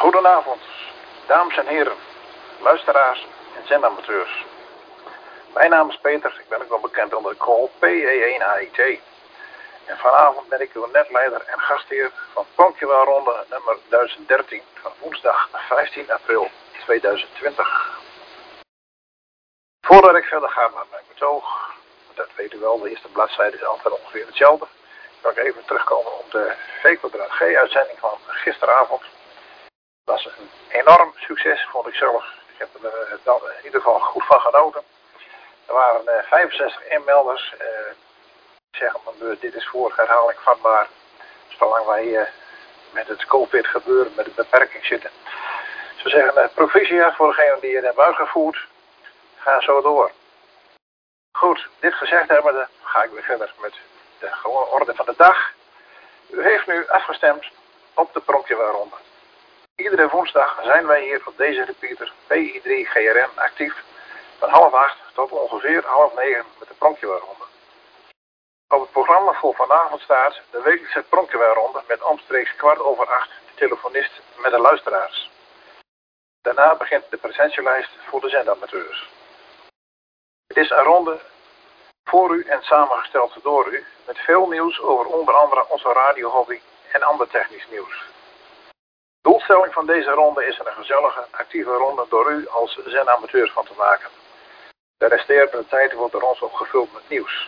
Goedenavond, dames en heren, luisteraars en zendamateurs. Mijn naam is Peter, ik ben ook wel bekend onder de call PE1AIT. En vanavond ben ik uw netleider en gastheer van Pronkjewelronde nummer 1013 van woensdag 15 april 2020. Voordat ik verder ga met mijn betoog, dat weet u wel, de eerste bladzijde is altijd ongeveer hetzelfde. Zal ik even terugkomen op de V2G-uitzending van gisteravond. Dat was een enorm succes, vond ik zelf. Ik heb er in ieder geval goed van genoten. Er waren 65 inmelders. Ik zeg op mijn beurt, dit is voor herhaling vatbaar. Zolang wij met het COVID gebeuren, met de beperking zitten. Ze zeggen, proficiat voor degene die het hebben uitgevoerd. Ga zo door. Goed, dit gezegd hebbende, ga ik weer verder met de gewone orde van de dag. U heeft nu afgestemd op de Pronkjewelronde. Iedere woensdag zijn wij hier op deze repeater PI3GRN actief van 7:30 tot ongeveer 8:30 met de Pronkjewelronde. Op het programma voor vanavond staat de wekelijkse Pronkjewelronde met omstreeks 7:15 de telefonist met de luisteraars. Daarna begint de presentielijst voor de zendamateurs. Het is een ronde voor u en samengesteld door u met veel nieuws over onder andere onze radiohobby en ander technisch nieuws. De doelstelling van deze ronde is er een gezellige, actieve ronde door u als zendamateurs van te maken. De resterende tijd wordt door ons opgevuld met nieuws.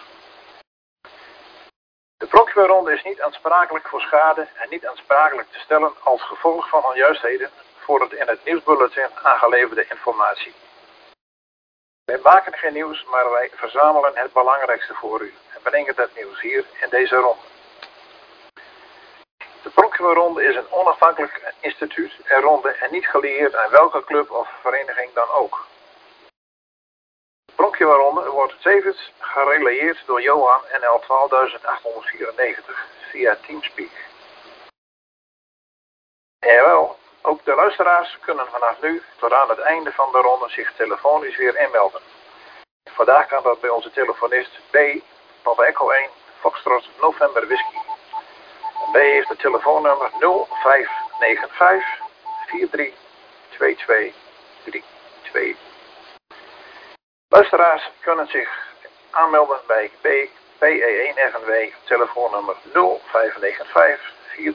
De Pronkjewelronde is niet aansprakelijk voor schade en niet aansprakelijk te stellen als gevolg van onjuistheden voor het in het nieuwsbulletin aangeleverde informatie. Wij maken geen nieuws, maar wij verzamelen het belangrijkste voor u en brengen dat nieuws hier in deze ronde. De Pronkjewelronde is een onafhankelijk instituut en ronde en niet gelieerd aan welke club of vereniging dan ook. De Pronkjewelronde wordt tevens gerelayeerd door Johan NL 12894 via Teamspeak. Jawel, ook de luisteraars kunnen vanaf nu tot aan het einde van de ronde zich telefonisch weer inmelden. Vandaag kan dat bij onze telefonist B, Papa Echo 1, Foxtrot November Whisky. B heeft het telefoonnummer 0595 432232. Luisteraars kunnen zich aanmelden bij PE1FNW, telefoonnummer 0595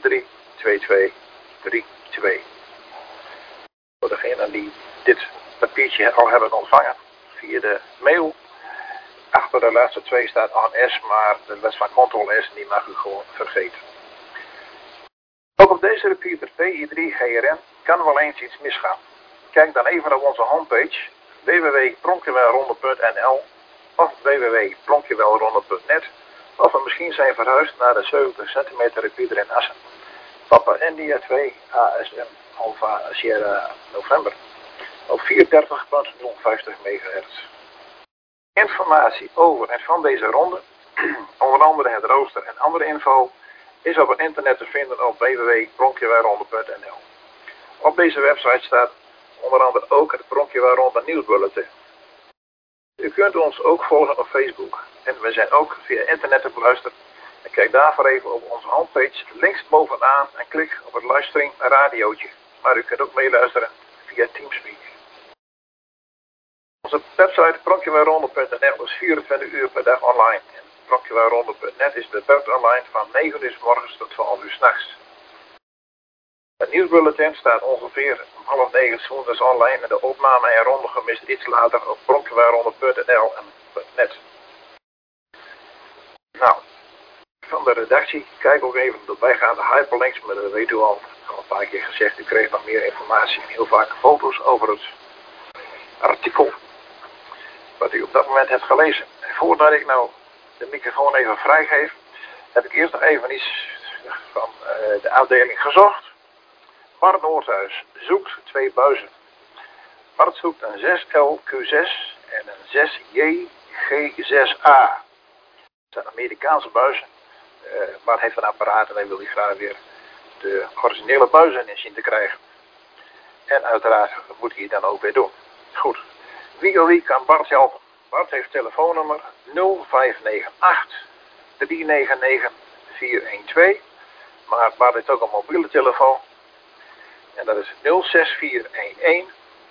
432232. Voor degenen die dit papiertje al hebben ontvangen via de mail. Achter de laatste 2 staat ANS, maar de les van Ctrl-S die mag u gewoon vergeten. Ook op deze repeater PI3GRN kan wel eens iets misgaan. Kijk dan even op onze homepage www.pronkjewelronde.nl of www.pronkjewelronde.net of we misschien zijn verhuisd naar de 70 cm repeater in Assen. Papa India 2 ASM Alpha Sierra November op 34.050 MHz. Informatie over en van deze ronde, onder andere het rooster en andere info, is op het internet te vinden op www.pronkjewelronde.nl. Op deze website staat onder andere ook het Pronkjewelronde nieuwsbulletin. U kunt ons ook volgen op Facebook en we zijn ook via internet te beluisteren. En kijk daarvoor even op onze homepage links bovenaan en klik op het livestream radiootje. Maar u kunt ook meeluisteren via Teamspeak. Onze website pronkjewelronde.nl is 24 uur per dag online. En pronkjewelronde.net is beperkt online van 9 uur 's morgens tot 12 uur 's nachts. Het nieuwsbulletin staat ongeveer om 8:30 's woensdags online en de opname en ronde gemist iets later op pronkjewelronde.nl en .net. Nou, van de redactie, kijk ook even op de bijgaande hyperlinks, maar dat weet u al. Ik heb al een paar keer gezegd, u kreeg nog meer informatie en heel vaak foto's over het artikel wat u op dat moment hebt gelezen. En voordat ik nou de microfoon even vrijgeef, heb ik eerst nog even iets van de afdeling gezocht. Bart Noordhuis zoekt 2 buizen. Bart zoekt een 6LQ6 en een 6JG6A. Dat zijn Amerikaanse buizen. Bart heeft een apparaat en hij wil graag weer de originele buizen in zien te krijgen. En uiteraard moet hij het dan ook weer doen. Goed. Wie kan Bart helpen? Bart heeft telefoonnummer 0598 399 412. Maar Bart heeft ook een mobiele telefoon. En dat is 06411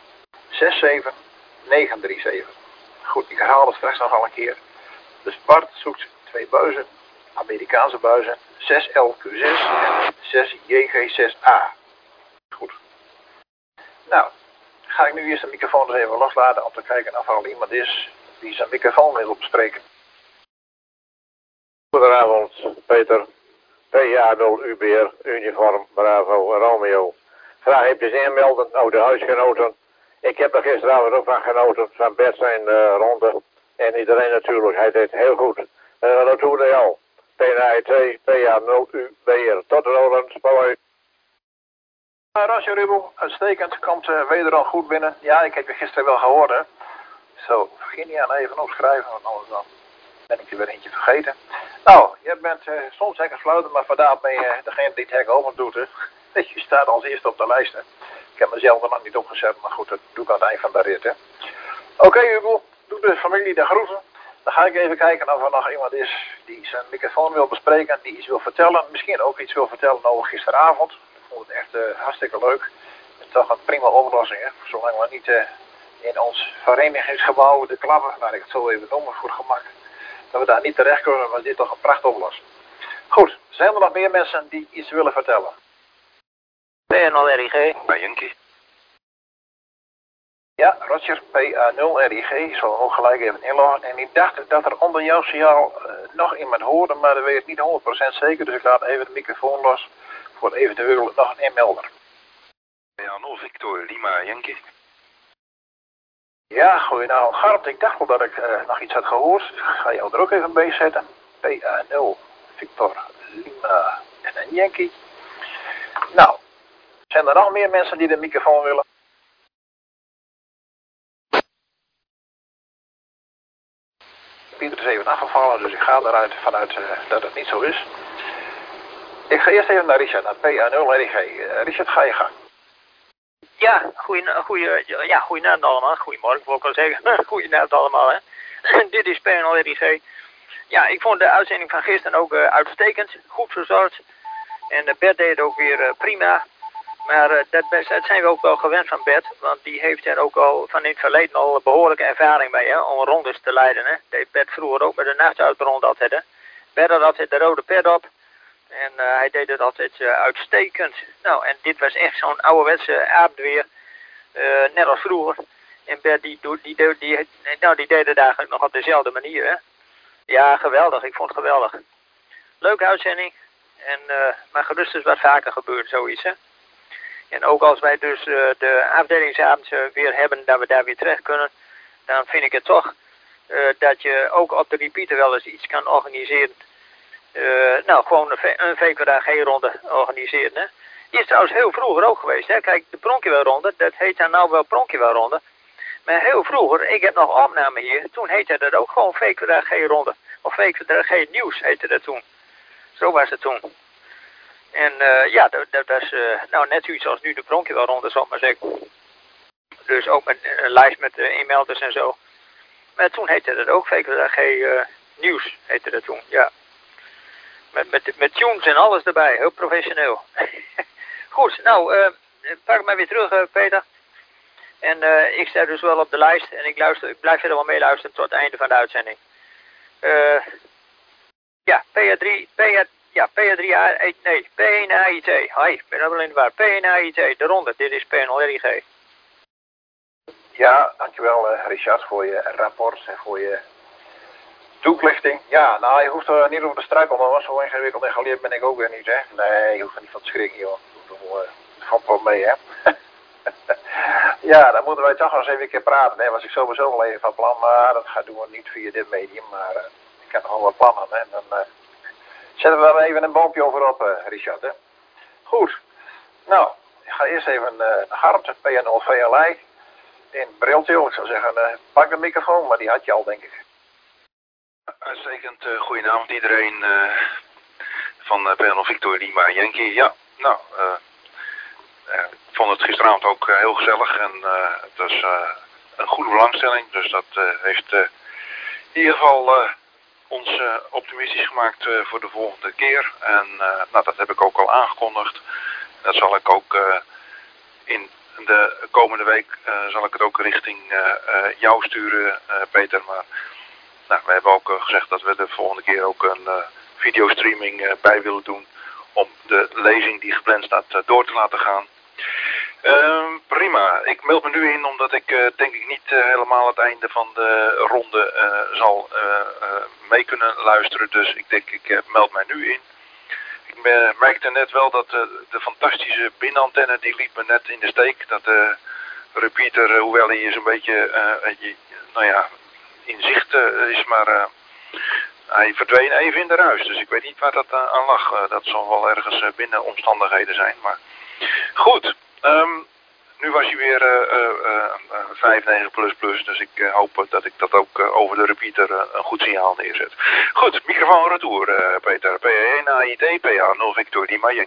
67937. Goed, ik herhaal het straks nog al een keer. Dus Bart zoekt 2 buizen, Amerikaanse buizen, 6LQ6 en 6JG6A. Goed. Nou, ga ik nu eerst de microfoon eens even loslaten om te kijken of er al iemand is die zijn microfoon wil bespreken. Goedenavond, Peter. PA0UBR, Uniform Bravo Romeo. Graag eventjes inmelden, oude huisgenoten. Ik heb er gisteravond ook van genoten, van Bert zijn ronde. En iedereen natuurlijk, hij deed heel goed. Naartoe al. PNIT, PA0UBR. Tot Roland, bye. Roger Rubel, uitstekend, komt wederom goed binnen. Ja, ik heb je gisteren wel gehoord, hè. Zo, vergeet niet aan even opschrijven, want anders dan ben ik er weer eentje vergeten. Nou, je bent soms lekker fluiten, maar vandaag ben je degene die het hek open doet, hè. Je staat als eerste op de lijst, hè. Ik heb mezelf er nog niet opgezet, maar goed, dat doe ik aan het eind van de rit, hè. Oké, Hugo, doe de familie de groeten. Dan ga ik even kijken of er nog iemand is die zijn microfoon wil bespreken, die iets wil vertellen. Misschien ook iets wil vertellen over gisteravond. Ik vond het echt hartstikke leuk. Het is toch een prima oplossing, hè. Zolang we niet in ons verenigingsgebouw, de klappen, laat ik het zo even noemen voor gemak, dat we daar niet terecht kunnen, was dit toch een prachtige oplossing. Goed, zijn er nog meer mensen die iets willen vertellen? PA0RIG, bij Junkie. Ja, Roger, PA0RIG, ik zal ook gelijk even inloggen. En ik dacht dat er onder jouw signaal nog iemand hoorde, maar dat weet ik niet 100% zeker. Dus ik laat even de microfoon los voor eventueel nog een inmelder. PA0 Victor Lima Yankee. Ja, goedenavond Garp. Ik dacht wel dat ik nog iets had gehoord. Ik ga jou er ook even bij zetten. PA0 Victor Lima en een Yankee. Nou, zijn er nog meer mensen die de microfoon willen? Pieter is even afgevallen, dus ik ga eruit vanuit dat het niet zo is. Ik ga eerst even naar Richard, naar PA0RIG. Richard, ga je gang. Ja, goedenavond allemaal. Goedemorgen, wil ik wel zeggen. Goedenavond allemaal, hè. Dit is PNL-RIG. Ja, ik vond de uitzending van gisteren ook uitstekend. Goed verzorgd. En Bert deed het ook weer prima. Maar dat zijn we ook wel gewend van Bert. Want die heeft er ook al van in het verleden al behoorlijke ervaring mee, hè, om rondes te leiden, hè. Dat deed Bert vroeger ook met de nachtuitronde altijd, hè. Bert had altijd de rode pet op. En hij deed het altijd uitstekend. Nou, en dit was echt zo'n ouderwetse avondweer. Net als vroeger. En Bert die deed het eigenlijk nog op dezelfde manier, hè. Ja, geweldig. Ik vond het geweldig. Leuke uitzending. En, maar gerust is wat vaker gebeurd, zoiets, hè. En ook als wij dus de afdelingsavond weer hebben, dat we daar weer terecht kunnen, dan vind ik het toch dat je ook op de repeater wel eens iets kan organiseren. Nou, gewoon een VKG-ronde organiseren, hè. Die is trouwens heel vroeger ook geweest, hè. Kijk, de Pronkjewel-ronde, dat heet dan nou wel Pronkjewel-ronde. Maar heel vroeger, ik heb nog opname hier, toen heette dat ook gewoon VKG-ronde. Of VKG-nieuws heette dat toen. Zo was het toen. En ja, dat was nou net zoiets als nu de Pronkjewel-ronde, zal ik maar zeggen. Dus ook met een lijst met inmelders en zo. Maar toen heette dat ook VKG-nieuws, heette dat toen, ja. Met tunes en alles erbij, heel professioneel. Goed, nou, pak maar weer terug, Peter. En ik sta dus wel op de lijst en ik blijf verder wel meeluisteren tot het einde van de uitzending. Ja, P1AIT. Hi, ik ben wel in de war. P1AIT, de ronde, dit is PNL-RIG. Ja, dankjewel Richard voor je rapport en voor je toelichting. Ja, nou, je hoeft er niet over te struikelen, want zo ingewikkeld en geleerd ben ik ook weer niet, hè. Nee, je hoeft er niet van te schrikken, joh. Het valt wel mee, hè. Ja, dan moeten wij toch nog eens even een keer praten, hè. Was ik sowieso wel even van plan, maar dat doen we niet via dit medium, maar ik heb nog wel wat plannen, hè. Dan zetten we er even een boompje over op, Richard, hè. Goed. Nou, ik ga eerst even naar Harm, PNL VLI in Briltil. Ik zou zeggen, pak de microfoon, maar die had je al, denk ik. Uitstekend, goedenavond iedereen van PNL Victor Lima Yankee. Ja, nou, ik vond het gisteravond ook heel gezellig en het was een goede belangstelling. Dus dat heeft in ieder geval ons optimistisch gemaakt voor de volgende keer. En nou, dat heb ik ook al aangekondigd. Dat zal ik ook de komende week zal ik het ook richting jou sturen, Peter. Maar nou, we hebben ook gezegd dat we de volgende keer ook een videostreaming bij willen doen. Om de lezing die gepland staat door te laten gaan. Prima. Ik meld me nu in omdat ik denk ik niet helemaal het einde van de ronde zal mee kunnen luisteren. Dus ik denk ik meld mij nu in. Ik merkte net wel dat de fantastische binnenantenne die liet me net in de steek. Dat de repeater, hoewel hij is een beetje nou ja, in zicht is, maar hij verdween even in de ruis. Dus ik weet niet waar dat aan lag. Dat zal wel ergens binnen omstandigheden zijn. Maar goed. Nu was hij weer 5.9++, dus ik hoop dat ik dat ook over de repeater een goed signaal neerzet. Goed, microfoon retour, Peter. PE1 AIT, PA0 Victor Di Mayen.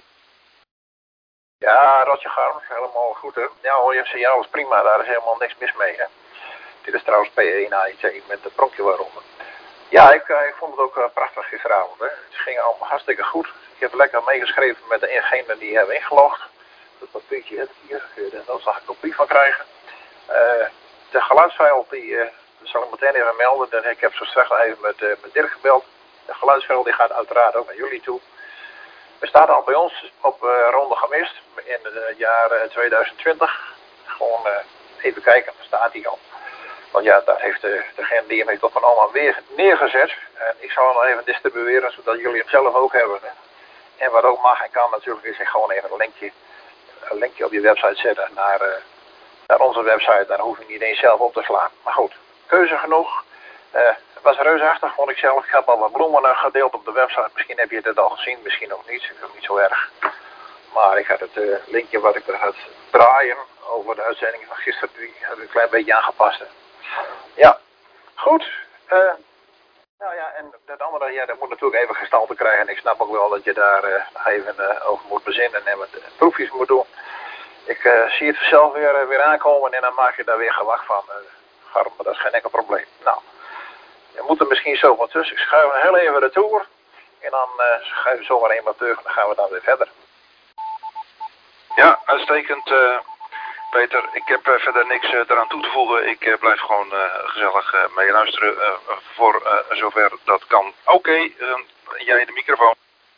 Ja, Rotje Garm, helemaal goed hè. Ja hoor, je signaal is prima, daar is helemaal niks mis mee hè. Dit is trouwens PE1 AIT met de pronkje waaronder. Ja, ik vond het ook prachtig gisteravond hè. Het ging allemaal hartstikke goed. Ik heb lekker meegeschreven met degene die hebben ingelogd. Dat papiertje heb ik hier, daar zal ik een kopie van krijgen. De geluidsfile, die zal ik meteen even melden. Ik heb zo straks even met Dirk gebeld. De geluidsfile die gaat uiteraard ook naar jullie toe. We staan al bij ons op ronde gemist in het jaar 2020. Gewoon even kijken, daar staat hij al. Want ja, daar heeft degene die hem heeft toch van allemaal weer neergezet. En ik zal hem nog even distribueren, zodat jullie hem zelf ook hebben. En wat ook mag en kan natuurlijk is gewoon even een linkje op je website zetten naar onze website. Daar hoef je niet eens zelf op te slaan. Maar goed, keuze genoeg. Het was reusachtig, vond ik zelf. Ik heb al wat bloemen gedeeld op de website. Misschien heb je het al gezien, misschien ook niet. Ik vind het niet zo erg. Maar ik had het linkje wat ik er had draaien over de uitzending van gisteren, die heb ik een klein beetje aangepast. Ja, goed. Nou ja, en dat andere, ja, dat moet natuurlijk even gestalte krijgen. En ik snap ook wel dat je daar even over moet bezinnen en wat proefjes moet doen. Ik zie het zelf weer aankomen en dan maak je daar weer gewacht van. Garm, maar dat is geen enkel probleem. Nou, je moet er misschien zo wat tussen. Ik schuif heel even de toer. En dan schuif je zomaar eenmaal terug en dan gaan we dan weer verder. Ja, uitstekend. Peter, ik heb verder niks eraan toe te voegen. Ik blijf gewoon gezellig meeluisteren voor zover dat kan. Oké, jij de microfoon.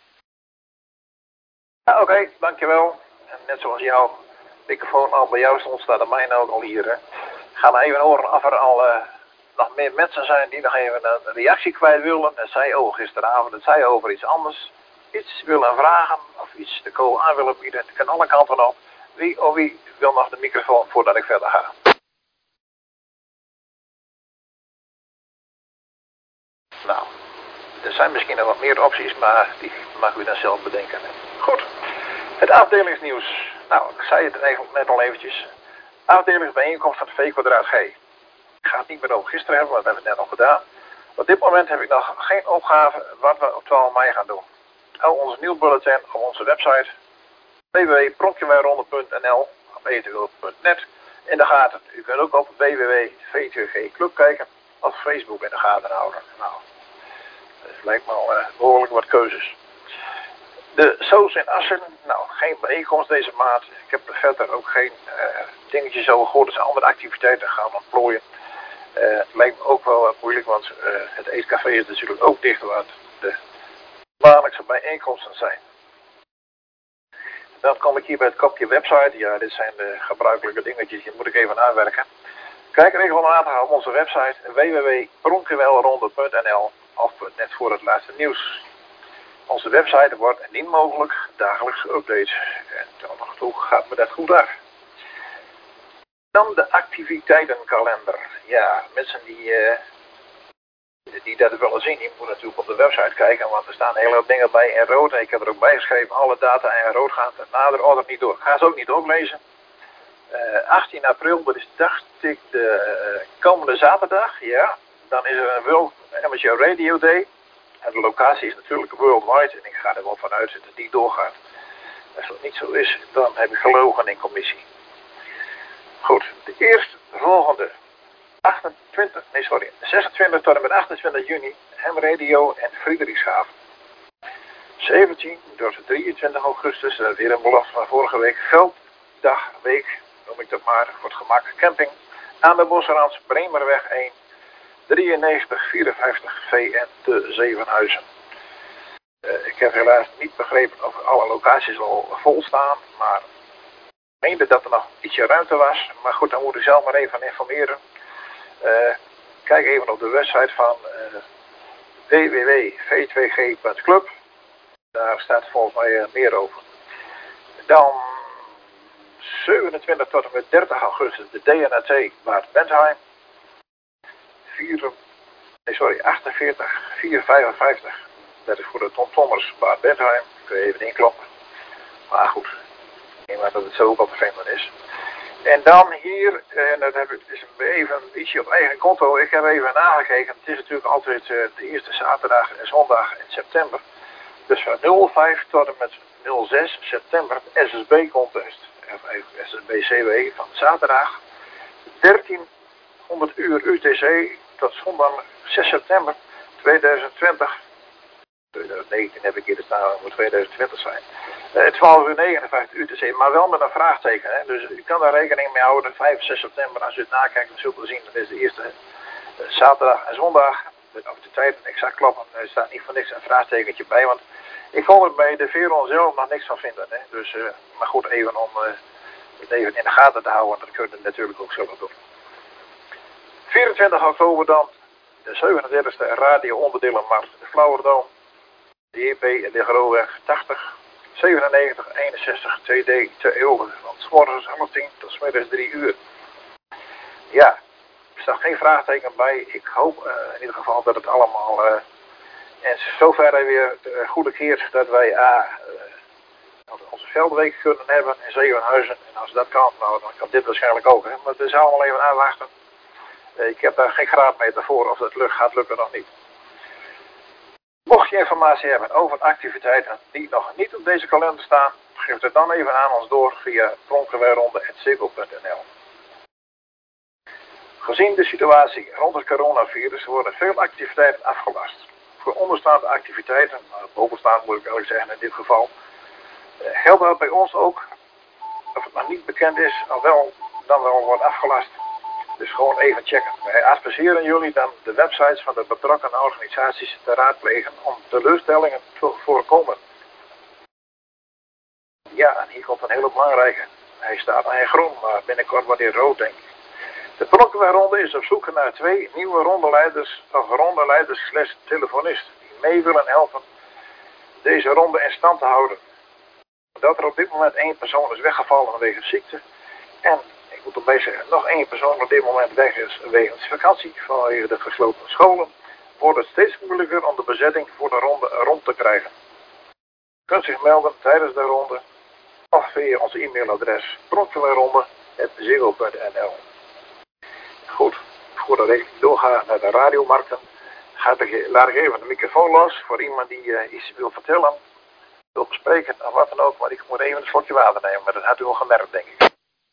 Ja, oké, dankjewel. En net zoals jouw microfoon al bij jou stond, staat er mij nou ook al hier. Hè. Ga maar even horen of er al nog meer mensen zijn die nog even een reactie kwijt willen. Het zij over gisteravond, het zij over iets anders. Iets willen vragen of iets de co aan willen bieden. Het kan alle kanten op. Wie wil nog de microfoon voordat ik verder ga? Nou, er zijn misschien nog wat meer opties, maar die mag u dan zelf bedenken. Goed, het afdelingsnieuws. Nou, ik zei het eigenlijk net al eventjes. Afdelingsbijeenkomst van V²G. Ik ga het niet meer over gisteren hebben, want dat hebben we net al gedaan. Op dit moment heb ik nog geen opgave wat we op 12 mei gaan doen. Hou onze nieuwsbulletin op onze website www.pronkjewijronde.nl of eventueel.net in de gaten. U kunt ook op www.v2G Club kijken of Facebook in de gaten houden. Nou, dat lijkt me al behoorlijk wat keuzes. De Soos in Assen, nou geen bijeenkomst deze maand. Ik heb er verder ook geen dingetjes over gehoord. Dus andere activiteiten gaan ontplooien. Het lijkt me ook wel moeilijk, want het eetcafé is natuurlijk ook dicht waar de maandelijkse bijeenkomsten zijn. Dan kom ik hier bij het kopje website. Ja, dit zijn de gebruikelijke dingetjes, die moet ik even aanwerken. Kijk regelmatig op onze website www.pronkjewelronde.nl of net voor het laatste nieuws. Onze website wordt indien mogelijk dagelijks geüpdate. En tot nog toe gaat me dat goed af. Dan de activiteitenkalender. Ja, mensen die dat willen zien, die moeten natuurlijk op de website kijken, want er staan een hele hoop dingen bij in rood. En ik heb er ook bij geschreven, alle data in rood gaan er nader order niet door. Ik ga ze ook niet doorlezen. 18 april, dat is dacht ik de komende zaterdag. Ja, dan is er een World Amateur Radio Day. En de locatie is natuurlijk worldwide en ik ga er wel vanuit dat die doorgaat. Als dat niet zo is, dan heb ik gelogen in commissie. Goed, de eerstvolgende 26 tot en met 28 juni Ham Radio en Friedrichshaven. 17 tot 23 augustus, dat is weer een belofte van vorige week, Velddagweek noem ik dat maar voor het gemak, camping aan de Bosrand, Bremerweg 1, 9354 VN te Zevenhuizen. Ik heb helaas niet begrepen of alle locaties al vol staan, maar ik meende dat er nog ietsje ruimte was. Maar goed, dan moet u zelf maar even informeren. Kijk even op de website van www.v2g.club. Daar staat volgens mij meer over. Dan 27 tot en met 30 augustus de DNAT Bad Bentheim. 48, 455. Dat is voor de TomTommers Bad Bentheim. Kun je even inkloppen. Maar goed, ik denk maar dat het zo ook al te vinden is. En dan hier, en dat heb ik dus even ietsje op eigen konto. Ik heb even nagekeken. Het is natuurlijk altijd de eerste zaterdag en zondag in september. Dus van 05 tot en met 06 september de SSB-contest. SSB-CW van zaterdag. 1300 uur UTC tot zondag 6 september 2020. 2019 heb ik hier staan, het moet 2020 zijn. 12 uur 59 UTC, maar wel met een vraagteken. Hè? Dus u kan daar rekening mee houden. 5 en 6 september, als u het nakijkt, dan zult u zien, dat is de eerste zaterdag en zondag. Of de tijd exact kloppen, er staat niet voor niks een vraagtekentje bij, want ik kon er bij de Veron zelf nog niks van vinden. Hè? Dus, maar goed, even om het even in de gaten te houden, dat kun je natuurlijk ook zelf doen. 24 oktober dan, de 37e radio-onderdelenmarkt, de Flauwerdoom, de EP en de Grootweg 80, 97, 61, 2D te Eeuwen, van 's morgens 10 tot 's middags 3 uur. Ja, er staat geen vraagteken bij. Ik hoop in ieder geval dat het allemaal en zover weer goede keert dat wij onze veldweek kunnen hebben in Zevenhuizen. En als dat kan, nou, dan kan dit waarschijnlijk ook. Hè. Maar we zouden allemaal even aanwachten. Ik heb daar geen graadmeter voor of dat gaat lukken of niet. Mocht je informatie hebben over activiteiten die nog niet op deze kalender staan, geef het dan even aan ons door via pronkenwijronde@ziggo.nl. Gezien de situatie rond het coronavirus worden veel activiteiten afgelast. Voor onderstaande activiteiten, bovenstaand moet ik eigenlijk zeggen in dit geval, geldt dat bij ons ook, of het nog niet bekend is, dan wel wordt afgelast. Dus gewoon even checken. Wij adviseren jullie dan de websites van de betrokken organisaties te raadplegen om teleurstellingen te voorkomen. Ja, en hier komt een hele belangrijke. Hij staat aan groen, maar binnenkort wordt hij rood, denk ik. De Pronkenwijronde is op zoek naar 2 nieuwe rondeleiders of rondeleiders/telefonist die mee willen helpen deze ronde in stand te houden. Dat er op dit moment 1 persoon is weggevallen vanwege ziekte en ik moet erbij zeggen, nog 1 persoon op dit moment weg is wegens vakantie vanwege de gesloten scholen, wordt het steeds moeilijker om de bezetting voor de ronde rond te krijgen. U kunt zich melden tijdens de ronde of via ons e-mailadres pronkenwijronde@ziggo.nl. Goed, voordat ik doorga naar de radiomarkten, laat ik even de microfoon los voor iemand die iets wil vertellen, wil bespreken of wat dan ook, maar ik moet even een slokje water nemen, maar dat had u al gemerkt, denk ik.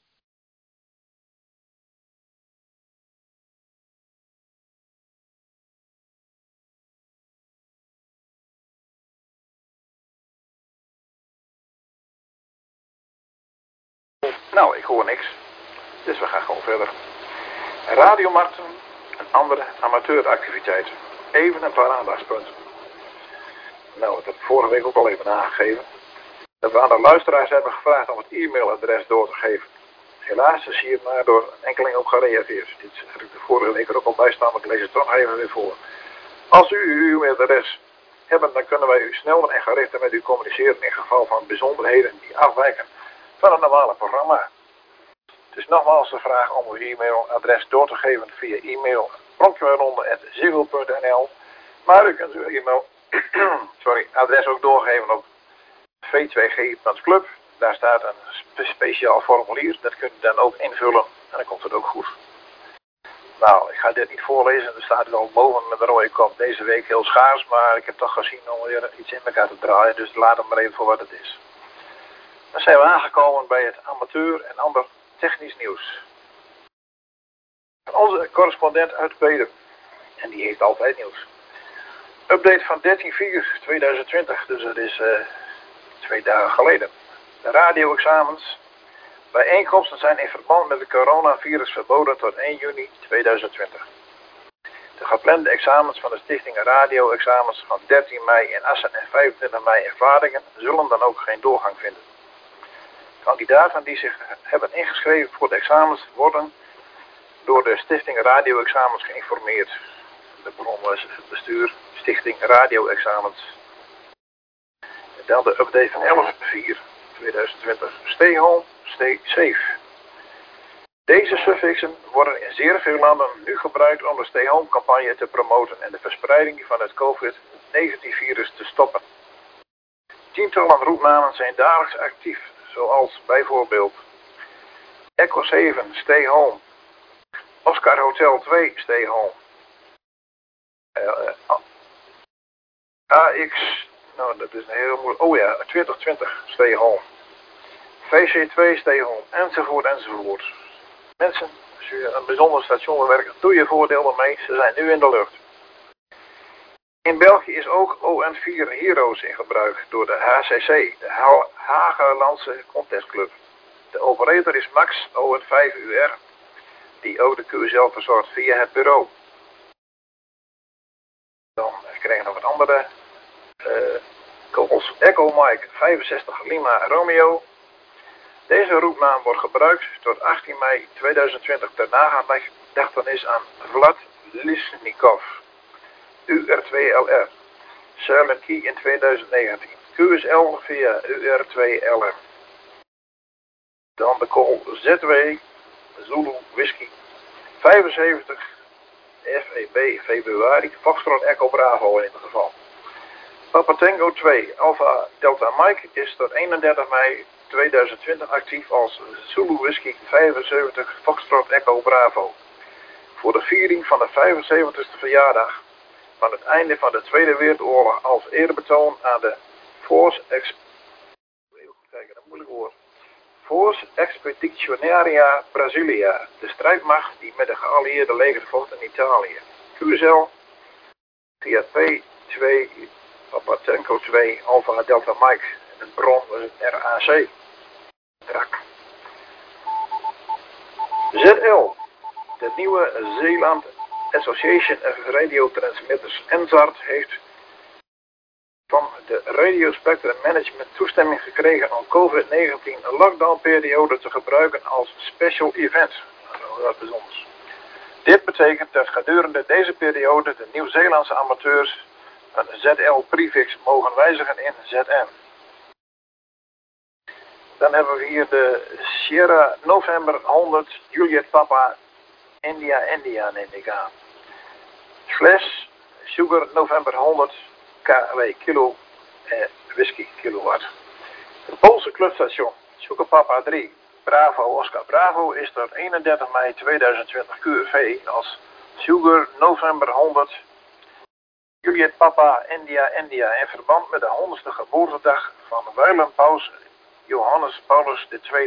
Nou, ik hoor niks. Dus we gaan gewoon verder. Radiomarkten en andere amateuractiviteiten. Even een paar aandachtspunten. Nou, dat heb ik vorige week ook al even aangegeven. Dat we aan de luisteraars hebben gevraagd om het e-mailadres door te geven. Helaas is hier maar door een enkeling op gereageerd. Dit heb ik de vorige week er ook al bij staan, maar ik lees het toch even weer voor. Als u uw e-mailadres hebt, dan kunnen wij u sneller en gerichter met u communiceren in geval van bijzonderheden die afwijken van het normale programma. Dus nogmaals de vraag om uw e-mailadres door te geven via e-mail pronkenwijronde@ziggo.nl. Maar u kunt uw e-mailadres ook doorgeven op v2g.club. Daar staat een speciaal formulier. Dat kunt u dan ook invullen en dan komt het ook goed. Nou, ik ga dit niet voorlezen. Er staat al boven met een rode kop deze week heel schaars. Maar ik heb toch gezien om weer iets in elkaar te draaien. Dus laat het maar even voor wat het is. Dan zijn we aangekomen bij het amateur en ander technisch nieuws. Onze correspondent uit Peter. En die heeft altijd nieuws. Update van 13/4/2020. Dus dat is 2 dagen geleden. De radio-examens Bijeenkomsten zijn in verband met het coronavirus verboden tot 1 juni 2020. De geplande examens van de Stichting Radio-examens van 13 mei in Assen en 25 mei in Vlaardingen zullen dan ook geen doorgang vinden. Kandidaten die zich hebben ingeschreven voor de examens worden door de Stichting Radio-examens geïnformeerd. De bron was het bestuur Stichting Radio-examens. En dan de update van 11/4/2020. Stay home, stay safe. Deze suffixen worden in zeer veel landen nu gebruikt om de Stay Home campagne te promoten en de verspreiding van het COVID-19-virus te stoppen. Tientallen roepnamen zijn dagelijks actief, zoals bijvoorbeeld Echo 7, Stay Home, Oscar Hotel 2, Stay Home, AX, nou dat is een heel moeilijk, 2020, Stay Home, VC2, Stay Home, enzovoort, enzovoort. Mensen, als je een bijzonder station wil werken, doe je voordeel ermee, ze zijn nu in de lucht. In België is ook ON4 Heroes in gebruik door de HCC, de Hagelandse Contest Club. De operator is Max ON5UR, die ook de QSL verzorgt via het bureau. Dan krijgen we nog wat andere calls. Echo Mike 65 Lima Romeo. Deze roepnaam wordt gebruikt tot 18 mei 2020 ter nagedachtenis aan Vlad Lisnikov, UR2LR, Silent Key in 2019, QSL via UR2LR. Dan de call ZW, Zulu Whisky, 75 FEB februari, Foxtrot Echo Bravo in ieder geval. Papa Tango 2, Alpha Delta Mike is tot 31 mei 2020 actief als Zulu Whisky 75 Foxtrot Echo Bravo. Voor de viering van de 75ste verjaardag van het einde van de Tweede Wereldoorlog als eerbetoon aan de Force Expeditionaria Brasilia, de strijdmacht die met de geallieerde leger vocht in Italië. QSL via P2 Papa Tango 2 Alpha Delta Mike. En de bron was het RAC. Drak. ZL, de nieuwe Zeeland Association of Radio Transmitters NZART heeft van de Radio Spectrum Management toestemming gekregen om COVID-19 een lockdownperiode te gebruiken als special event. Dat is bijzonders. Dit betekent dat gedurende deze periode de Nieuw-Zeelandse amateurs een ZL-prefix mogen wijzigen in ZN. Dan hebben we hier de Sierra November 100 Juliet Papa India neem ik aan. / Sugar November 100 KW kilo whisky kilowatt. Het Poolse clubstation Sugar Papa 3 Bravo Oscar Bravo is tot 31 mei 2020 QRV als Sugar November 100 Juliet Papa India in verband met de 100ste geboortedag van Willem Paus Johannes Paulus II.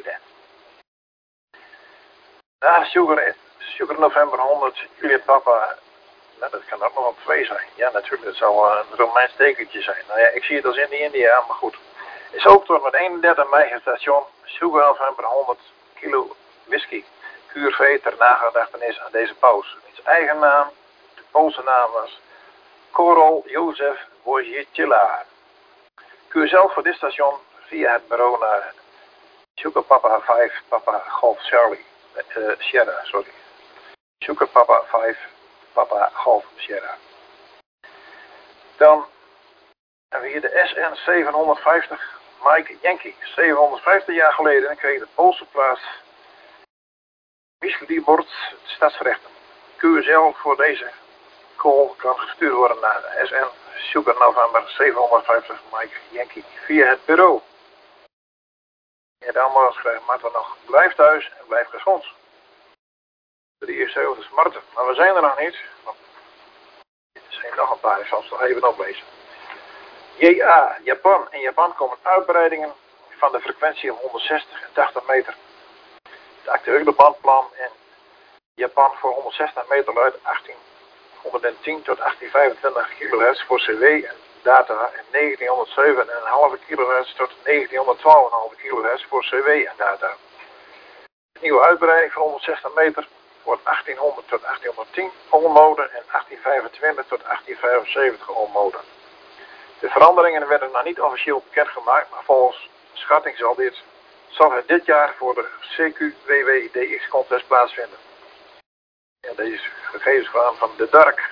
Na Sugar November 100 Juliet Papa, nou, dat kan ook nog wel 2 zijn. Ja, natuurlijk, dat zou een Romeins tekentje zijn. Nou ja, ik zie het als India, maar goed. Is ook tot met 31 mei het station Sugar November 100 kilo whisky. QRV ter nagedachtenis aan deze paus. Zijn eigen naam, de Poolse naam was Korol Józef Wojtyła. QSL voor dit station via het bureau naar Sugar Papa 5 Papa Golf Charlie. Sierra, sorry. Sugar Papa 5 Papa Golf Sierra. Dan hebben we hier de SN 750 Mike Yankee. 750 jaar geleden kreeg de Poolse plaats Wisselibord stadsrechten. QSL voor deze call kan gestuurd worden naar de SN Sugar November 750 Mike Yankee via het bureau. En dan morgen schrijven we nog blijf thuis en blijf gezond. 73 Marten, maar we zijn er nog niet. Er zijn nog een paar, ik zal het nog even oplezen. JA, Japan. In Japan komen uitbreidingen van de frequentie om 160 en 80 meter. Het actuele bandplan in Japan voor 160 meter luidt 1810 tot 1825 kHz voor CW en data en 1907,5 kHz tot 1912,5 kHz voor CW en data. nieuwe uitbreiding van 160 meter wordt 1800 tot 1810 ommoden en 1825 tot 1875 ommoden. De veranderingen werden nog niet officieel bekendgemaakt, maar volgens schatting zal het dit jaar voor de CQWWDX contest plaatsvinden. En deze gegevens kwamen van de DARK.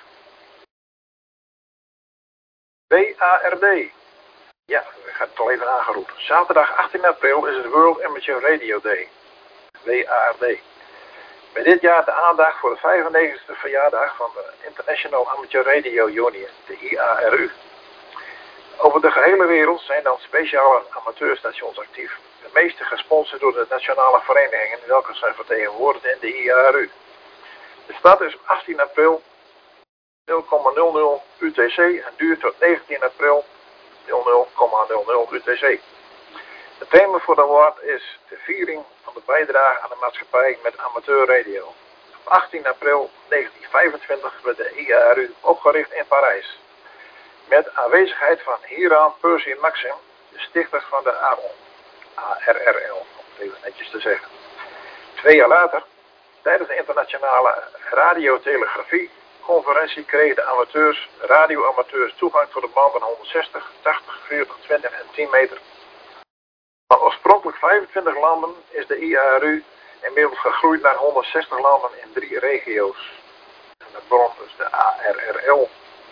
WARD. Ja, ik ga het al even aangeroepen. Zaterdag 18 april is het World Amateur Radio Day. WARD. Bij dit jaar de aandacht voor de 95e verjaardag van de International Amateur Radio Union, de IARU. Over de gehele wereld zijn dan speciale amateurstations actief. De meeste gesponsord door de nationale verenigingen, welke zijn vertegenwoordigd in de IARU. De start is 18 april 0,00 UTC en duurt tot 19 april 00,00 UTC. Het thema voor de award is de viering van de bijdrage aan de maatschappij met amateurradio. Op 18 april 1925 werd de IARU opgericht in Parijs. Met aanwezigheid van Hiram Percy Maxim, de stichter van de ARRL, om het even netjes te zeggen. 2 jaar later, tijdens de internationale radiotelegrafie-conferentie kregen de radioamateurs toegang tot de banden 160, 80, 40, 20 en 10 meter. Van oorspronkelijk 25 landen is de IARU inmiddels gegroeid naar 160 landen in 3 regio's. En de bron is de ARRL.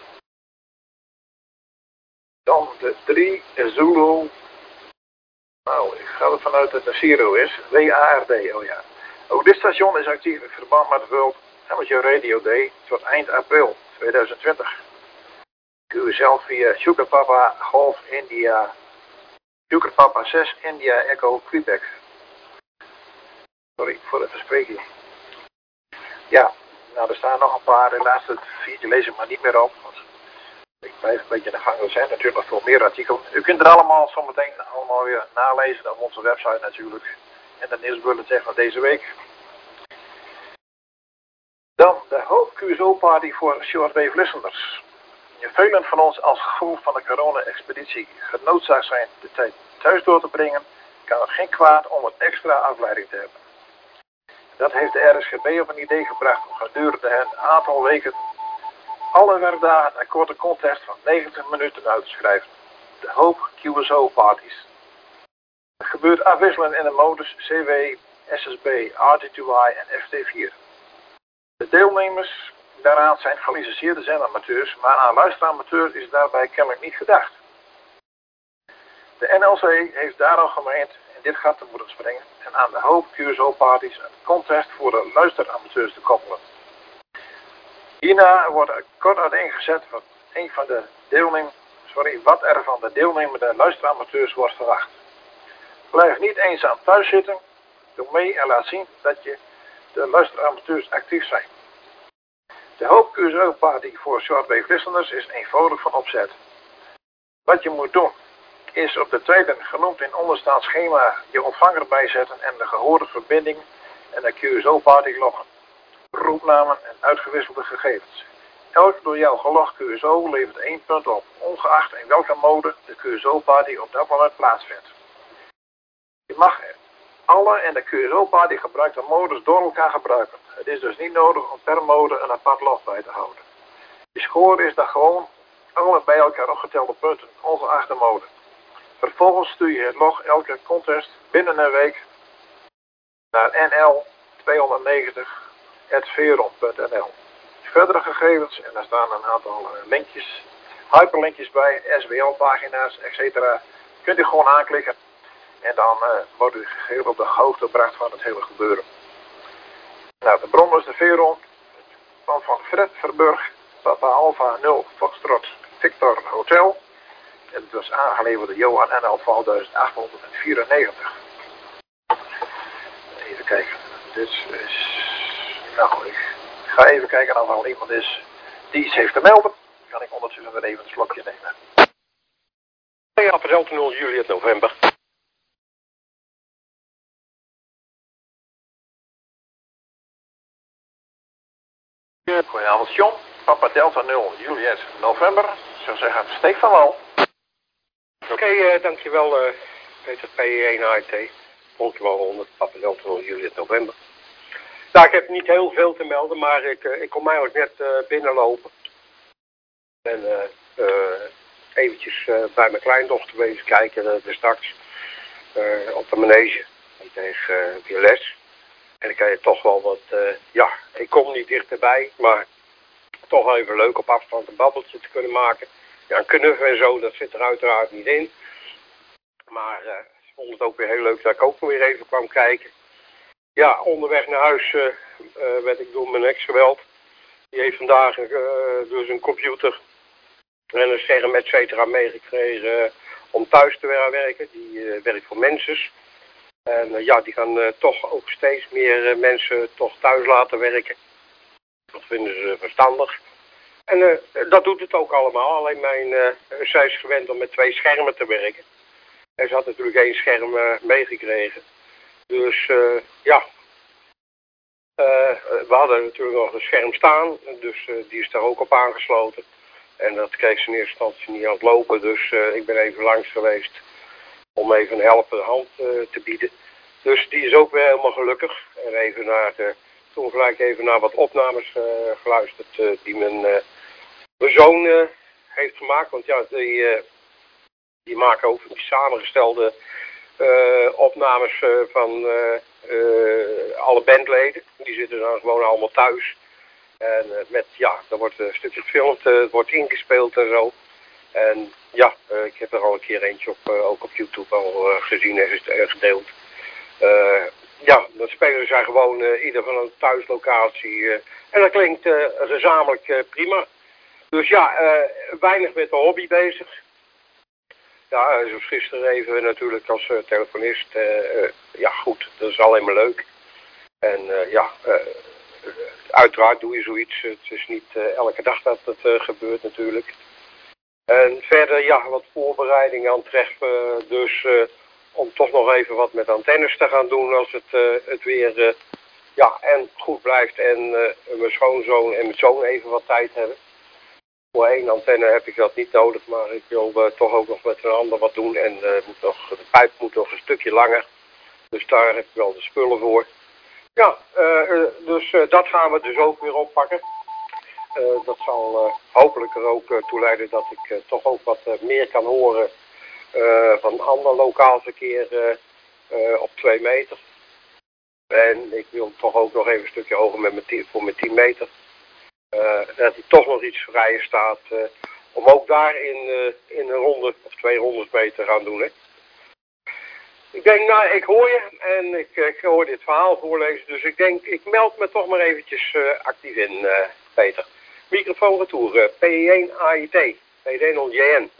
Dan de 3 Zulu. Nou, ik ga ervan uit dat het een Zero is. WARD, oh ja. Ook dit station is actief in verband met World Amateur Radio Day tot eind april 2020. Kun je zelf via Sugar Papa Golf India, Sugar Papa 6 India Echo Quebec. Sorry voor de verspreking. Ja, nou er staan nog een paar, helaas het feedje lees ik maar niet meer op. Want ik blijf een beetje in de gang, er zijn natuurlijk nog veel meer artikelen. U kunt er allemaal zometeen allemaal weer nalezen op onze website natuurlijk. En de nieuwsbulletin van deze week. Dan de Hoop QSO Party voor shortwave listeners. Velen van ons als gevolg van de corona-expeditie genoodzaakt zijn de tijd thuis door te brengen, kan het geen kwaad om een extra afleiding te hebben. Dat heeft de RSGB op een idee gebracht om gedurende een aantal weken alle werkdagen een korte contest van 90 minuten uit te schrijven. De Hoop QSO Parties. Het gebeurt afwisselend in de modus CW, SSB, RT2I en FT4. De deelnemers daaraan zijn gelicenseerde zendamateurs, maar aan luisteramateurs is daarbij kennelijk niet gedacht. De NLC heeft daarom gemeend in dit gat te moeten springen en aan de Hoop QSO Parties een contest voor de luisteramateurs te koppelen. Hierna wordt er kort uiteengezet wat er van de deelnemende luisteramateurs wordt verwacht. Blijf niet eenzaam thuis zitten, doe mee en laat zien dat je de luisteramateurs actief zijn. De Hoop QSO Party voor shortwave listeners is eenvoudig van opzet. Wat je moet doen is op de tweede genoemd in onderstaand schema je ontvanger bijzetten en de gehoorde verbinding en de QSO Party loggen. Roepnamen en uitgewisselde gegevens. Elk door jou gelogd QSO levert 1 punt op, ongeacht in welke mode de QSO Party op dat moment plaatsvindt. Je mag alle en de QSO Party gebruikte modus door elkaar gebruiken. Het is dus niet nodig om per mode een apart log bij te houden. Je score is dan gewoon alle bij elkaar opgetelde punten, ongeacht de mode. Vervolgens stuur je het log elke contest binnen een week naar nl290@veron.nl. Verdere gegevens, en daar staan een aantal linkjes, hyperlinkjes bij, SWL-pagina's, etc. Kunt u gewoon aanklikken en dan wordt u geheel op de hoogte gebracht van het hele gebeuren. Nou, de bron is de Veron van Fred Verburg, Papa Alpha 0 Foxtrot Victor Hotel. En het was aangeleverd door Johan NL 12.894. Even kijken. Dit is... Nou, ik ga even kijken of er al iemand is die iets heeft te melden. Dan kan ik ondertussen weer even een slokje nemen. Ja, Delta 0 Juliet November. Goedenavond John, Papa Delta 0 Juliet November. Ik zou zeggen, steek van wal. Oké, dankjewel Peter P1AIT. Pronkje 100, Papa Delta 0 Juliet November. Nou, ik heb niet heel veel te melden, maar ik kom eigenlijk net binnenlopen. En eventjes bij mijn kleindochter wezen kijken straks op de manege. Die kreeg weer les. En dan kan je toch wel wat, ja, ik kom niet dichterbij, maar toch wel even leuk op afstand een babbeltje te kunnen maken. Ja, een knuffel en zo, dat zit er uiteraard niet in. Maar ik vond het ook weer heel leuk dat ik ook weer even kwam kijken. Ja, onderweg naar huis werd ik door mijn ex geweld. Die heeft vandaag dus een computer en een scherm et cetera meegekregen om thuis te werken. Die werkt voor mensen. En ja, die gaan toch ook steeds meer mensen toch thuis laten werken. Dat vinden ze verstandig. En dat doet het ook allemaal. Alleen zij is gewend om met 2 schermen te werken. En ze had natuurlijk 1 scherm meegekregen. Dus ja. We hadden natuurlijk nog een scherm staan. Dus die is daar ook op aangesloten. En dat kreeg ze in eerste instantie niet aan het lopen. Dus ik ben even langs geweest om even een helpende hand te bieden. Dus die is ook weer helemaal gelukkig. En even toen gelijk even naar wat opnames geluisterd die mijn zoon heeft gemaakt. Want ja, die maken ook die samengestelde opnames van alle bandleden. Die zitten dan gewoon allemaal thuis. En er wordt een stukje gefilmd, het wordt ingespeeld en zo. En ja, ik heb er al een keer eentje ook op YouTube al gezien en gedeeld. Ja, dan spelen zij gewoon ieder van een thuislocatie. En dat klinkt gezamenlijk prima. Dus ja, weinig met de hobby bezig. Ja, zoals gisteren even natuurlijk als telefonist. Ja goed, dat is alleen maar leuk. En uiteraard doe je zoiets. Het is niet elke dag dat het gebeurt natuurlijk. En verder ja, wat voorbereidingen aan treffen. Dus om toch nog even wat met antennes te gaan doen als het weer en goed blijft. En mijn schoonzoon en mijn zoon even wat tijd hebben. Voor 1 antenne heb ik dat niet nodig, maar ik wil toch ook nog met een ander wat doen. En de pijp moet nog een stukje langer. Dus daar heb ik wel de spullen voor. Ja, dus dat gaan we dus ook weer oppakken. Dat zal hopelijk er ook toe leiden dat ik toch ook wat meer kan horen van ander lokaal verkeer op 2 meter. En ik wil toch ook nog even een stukje hoger voor mijn 10 meter. Dat hij toch nog iets vrijer staat om ook daar in een ronde of 2 rondes mee te gaan doen. Hè. Ik denk, nou, ik hoor je en ik hoor dit verhaal voorlezen. Dus ik denk, ik meld me toch maar eventjes actief in, Peter. Microfoon retour, PE1 AIT, PD0JN.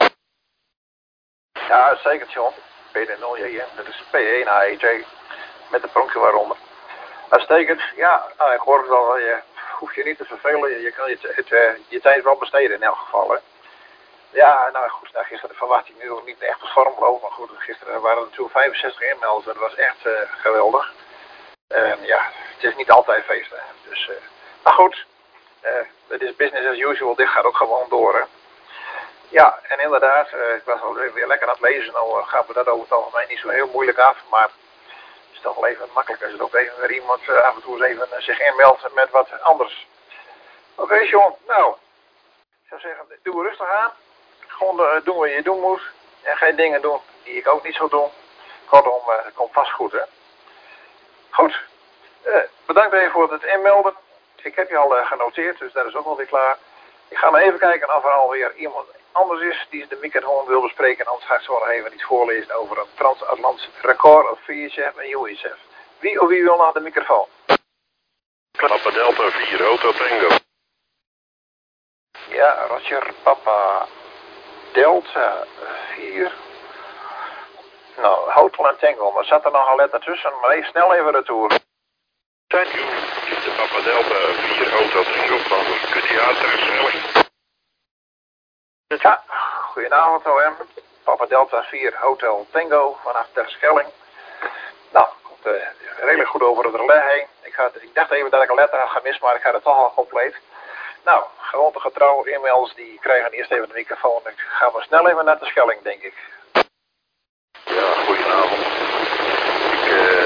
Ja, zeker John. PD0JN, dat is P1 AIT met de pronkje waaronder. Uitstekend, ja, ik hoor het al, je hoeft je niet te vervelen, je kan je tijd wel besteden in elk geval. Hè. Ja, nou goed, gisteren verwacht ik nu ook niet echt de vorm lopen, maar goed, gisteren waren er natuurlijk 65 inmelders, dat was echt geweldig. Ja, het is niet altijd feesten, dus, maar goed, het is business as usual, dit gaat ook gewoon door, hè. Ja, en inderdaad, ik was al weer lekker aan het lezen, nou gaat me dat over het algemeen niet zo heel moeilijk af, maar het is toch wel even makkelijk als er ook even weer iemand af en toe eens even zich inmeldt met wat anders. Oké, John, nou, ik zou zeggen, doe rustig aan, gewoon doen wat je doen moet en geen dingen doen die ik ook niet zou doen. Kortom, het komt vast goed, hè. Goed, bedankt even voor het inmelden. Ik heb je al genoteerd, dus dat is ook alweer klaar. Ik ga maar even kijken of er alweer iemand anders is die de microfoon wil bespreken. Anders ga ik zo nog even iets voorlezen over een transatlantisch record op VHF en UHF. Wie of wie wil naar de microfoon? Papa Delta 4, Hotel Tango. Ja, Roger, Papa Delta 4. Nou, Hotel en Tango, maar zat er nog een letter tussen? Maar even snel even retour. Thank you. De Papa Delta 4, Hotel Tango van QTA Terschelling. Ja, goedenavond OM. Papa Delta 4 Hotel Tango vanaf Terschelling. Nou, komt redelijk goed over het relais heen. Ik dacht even dat ik een letter had gemist, maar ik had het toch al compleet. Nou, gewoon de getrouwe inmelders die krijgen eerst even de microfoon. Ik ga maar snel even naar Terschelling, denk ik. Ja, goedenavond. Ik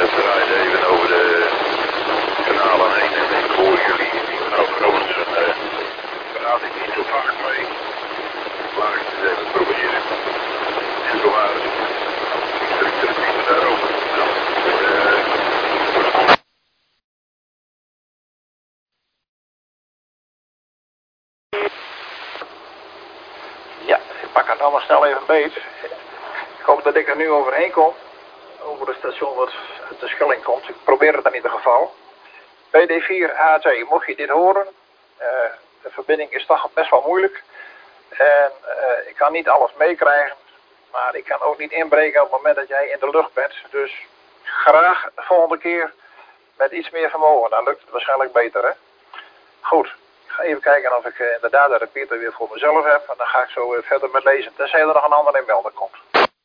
hou maar snel even beet. Ik hoop dat ik er nu overheen kom. Over het station wat uit de Schelling komt. Ik probeer het in ieder geval. PD4HT, mocht je dit horen. De verbinding is toch best wel moeilijk. En ik kan niet alles meekrijgen. Maar ik kan ook niet inbreken op het moment dat jij in de lucht bent. Dus graag de volgende keer met iets meer vermogen. Dan lukt het waarschijnlijk beter, hè. Goed. Ik ga even kijken of ik inderdaad de repeater weer voor mezelf heb. En dan ga ik zo weer verder met lezen. Tenzij er nog een ander inmelder komt.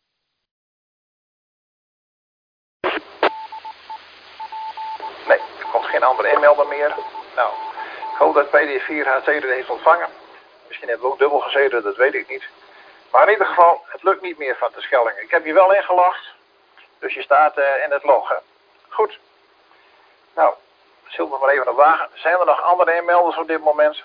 Nee, er komt geen andere inmelder meer. Nou, ik hoop dat PD4HT dit heeft ontvangen. Misschien hebben we ook dubbel gezeten, dat weet ik niet. Maar in ieder geval, het lukt niet meer van de Schelling. Ik heb je wel ingelogd. Dus je staat in het loggen. Goed. Nou, zullen we maar even op wagen. Zijn er nog andere inmelders op dit moment?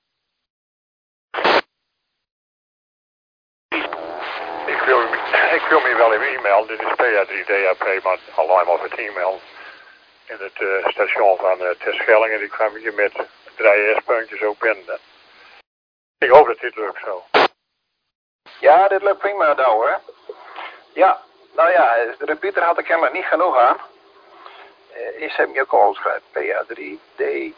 Ik wil me wel even e-mail. Dit is PA3DAP, maar alleen maar het e-mail. In het station van Terschelling. En ik kwam hier met 3 S-puntjes ook binnen. Ik hoop dat dit lukt zo. Ja, dit lukt prima, Douwe, hè? Ja, nou ja, de repeater had er kennelijk niet genoeg aan. Is hem je call schrijft PA3DHP.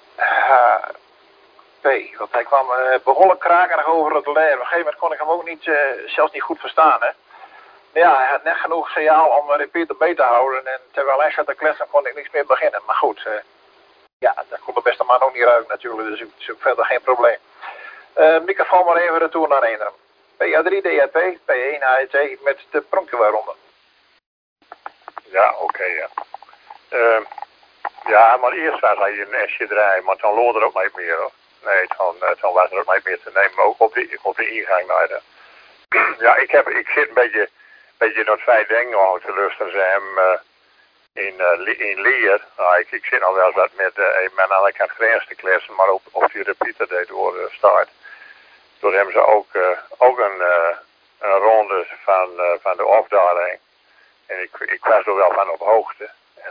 Want hij kwam behoorlijk krakerig over het lijn. Op een gegeven moment kon ik hem ook niet, zelfs niet goed verstaan, hè? Ja, hij had net genoeg signaal om de repeater bij te houden. En terwijl hij zat te kletsen kon ik niks meer beginnen. Maar goed, ja, dat kon de beste man ook niet ruiken natuurlijk. Dus het is ook verder geen probleem. Microfoon maar even retour naar Eenrum. PA3DHP, P1AET met de pronken waaronder. Ja, oké, ja. Ja, maar eerst was hij een S'je draaien, maar dan lood er ook niet meer, hoor. Nee, dan was er ook niet meer te nemen, ook op de ingang naar de... Ja, ik zit een beetje naar 2 dingen aan te luisteren, ze hem in Leer. Nou, ik zit nog wel eens wat met een man aan de kant grens te kletsen, maar op die repeater deed door start. Toen hebben ze ook een ronde van de afdaling. En ik was er wel van op hoogte. En,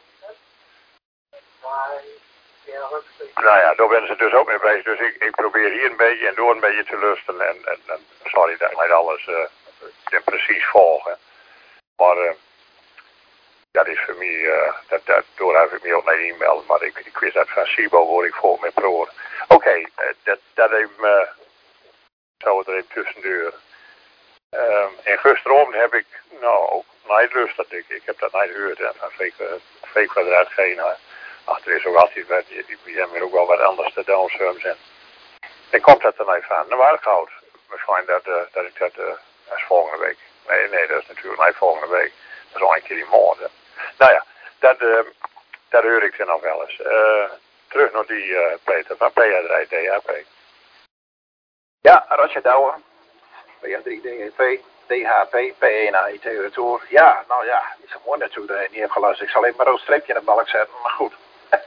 nou ja, daar ben ze dus ook mee bezig. Dus ik probeer hier een beetje en door een beetje te luisteren. En sorry dat ik niet alles precies volgen. Maar dat is voor mij, door heb ik me ook niet e-mail. Maar ik wist dat van Sibo word ik vol met proor. Oké, dat even zo er even tussendoor. En gisteravond heb ik ook niet lust. Ik heb dat niet gehoord. En van veel kwadraat geen. Ach, er is ook altijd wat. Die hebben ook wel wat anders te doen soms. En dan komt dat er niet van. Nou, waar ik houd. Misschien dat ik dat als volgende week. Nee, dat is natuurlijk niet volgende week. Dat is al een keer die morgen. Nou ja, dat hoor ik dan nog wel eens. Terug naar die Peter van PA3DHP. Ja, Roger Douwe. PA3DHP, DHP, P1AIT retour. Ja, nou ja, niet zo mooi natuurlijk dat je niet hebt geluisterd. Ik zal even een rood streepje in de balk zetten, maar goed.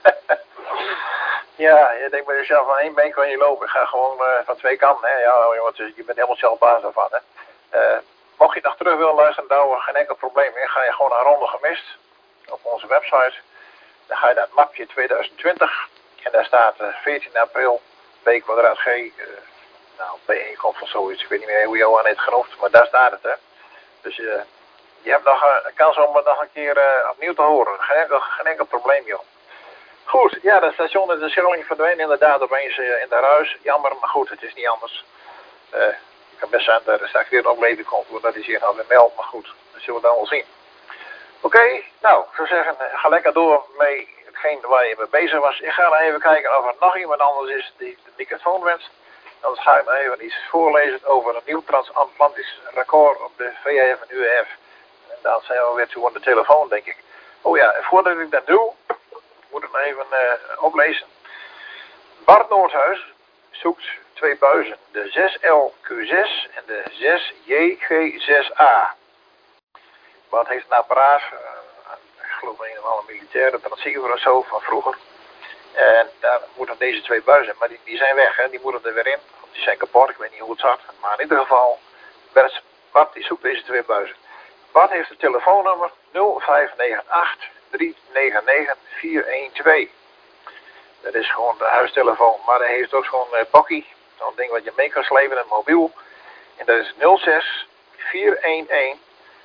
Ja, je denkt bij jezelf van 1 been kan je lopen. Ik ga gewoon van 2 kanten, hè. Ja, want je bent helemaal zelf baas ervan, hè. Mocht je nog terug willen luisteren, Douwe, geen enkel probleem meer. Ga je gewoon naar Ronde Gemist op onze website. Dan ga je naar het mapje 2020 en daar staat 14 april B²G. Nou, bijeenkomst of zoiets. Ik weet niet meer hoe Johan heeft genoemd, maar daar staat het, hè. Dus je hebt nog een kans om het nog een keer opnieuw te horen. Geen enkel probleem, joh. Goed, ja, de station in de Schelling verdween inderdaad opeens in de ruis. Jammer, maar goed, het is niet anders. Ik kan best zijn dat er straks weer een opleving komt, doordat hij zich nou weer meldt, maar goed, dat zullen we dan wel zien. Oké, nou, ik zou zeggen, ga lekker door met hetgeen waar je mee bezig was. Ik ga dan even kijken of er nog iemand anders is die de microfoon wenst. Dan ga ik maar even iets voorlezen over een nieuw transatlantisch record op de VHF en UAF. En dan zijn we weer toe aan de telefoon, denk ik. Oh ja, en voordat ik dat doe, moet ik nog even oplezen. Bart Noordhuis zoekt 2 buizen. De 6LQ6 en de 6JG6A. Bart heeft een apparaat, ik geloof een of andere militaire transceiver of zo van vroeger. En daar moeten deze 2 buizen, maar die zijn weg, hè? Die moeten er weer in. Die zijn kapot, ik weet niet hoe het zat. Maar in ieder geval, Bart die zoekt deze 2 buizen. Bart heeft het telefoonnummer 0598 399 412. Dat is gewoon de huistelefoon, maar hij heeft ook zo'n Pocky. Zo'n ding wat je mee kan slepen, een mobiel. En dat is 06 411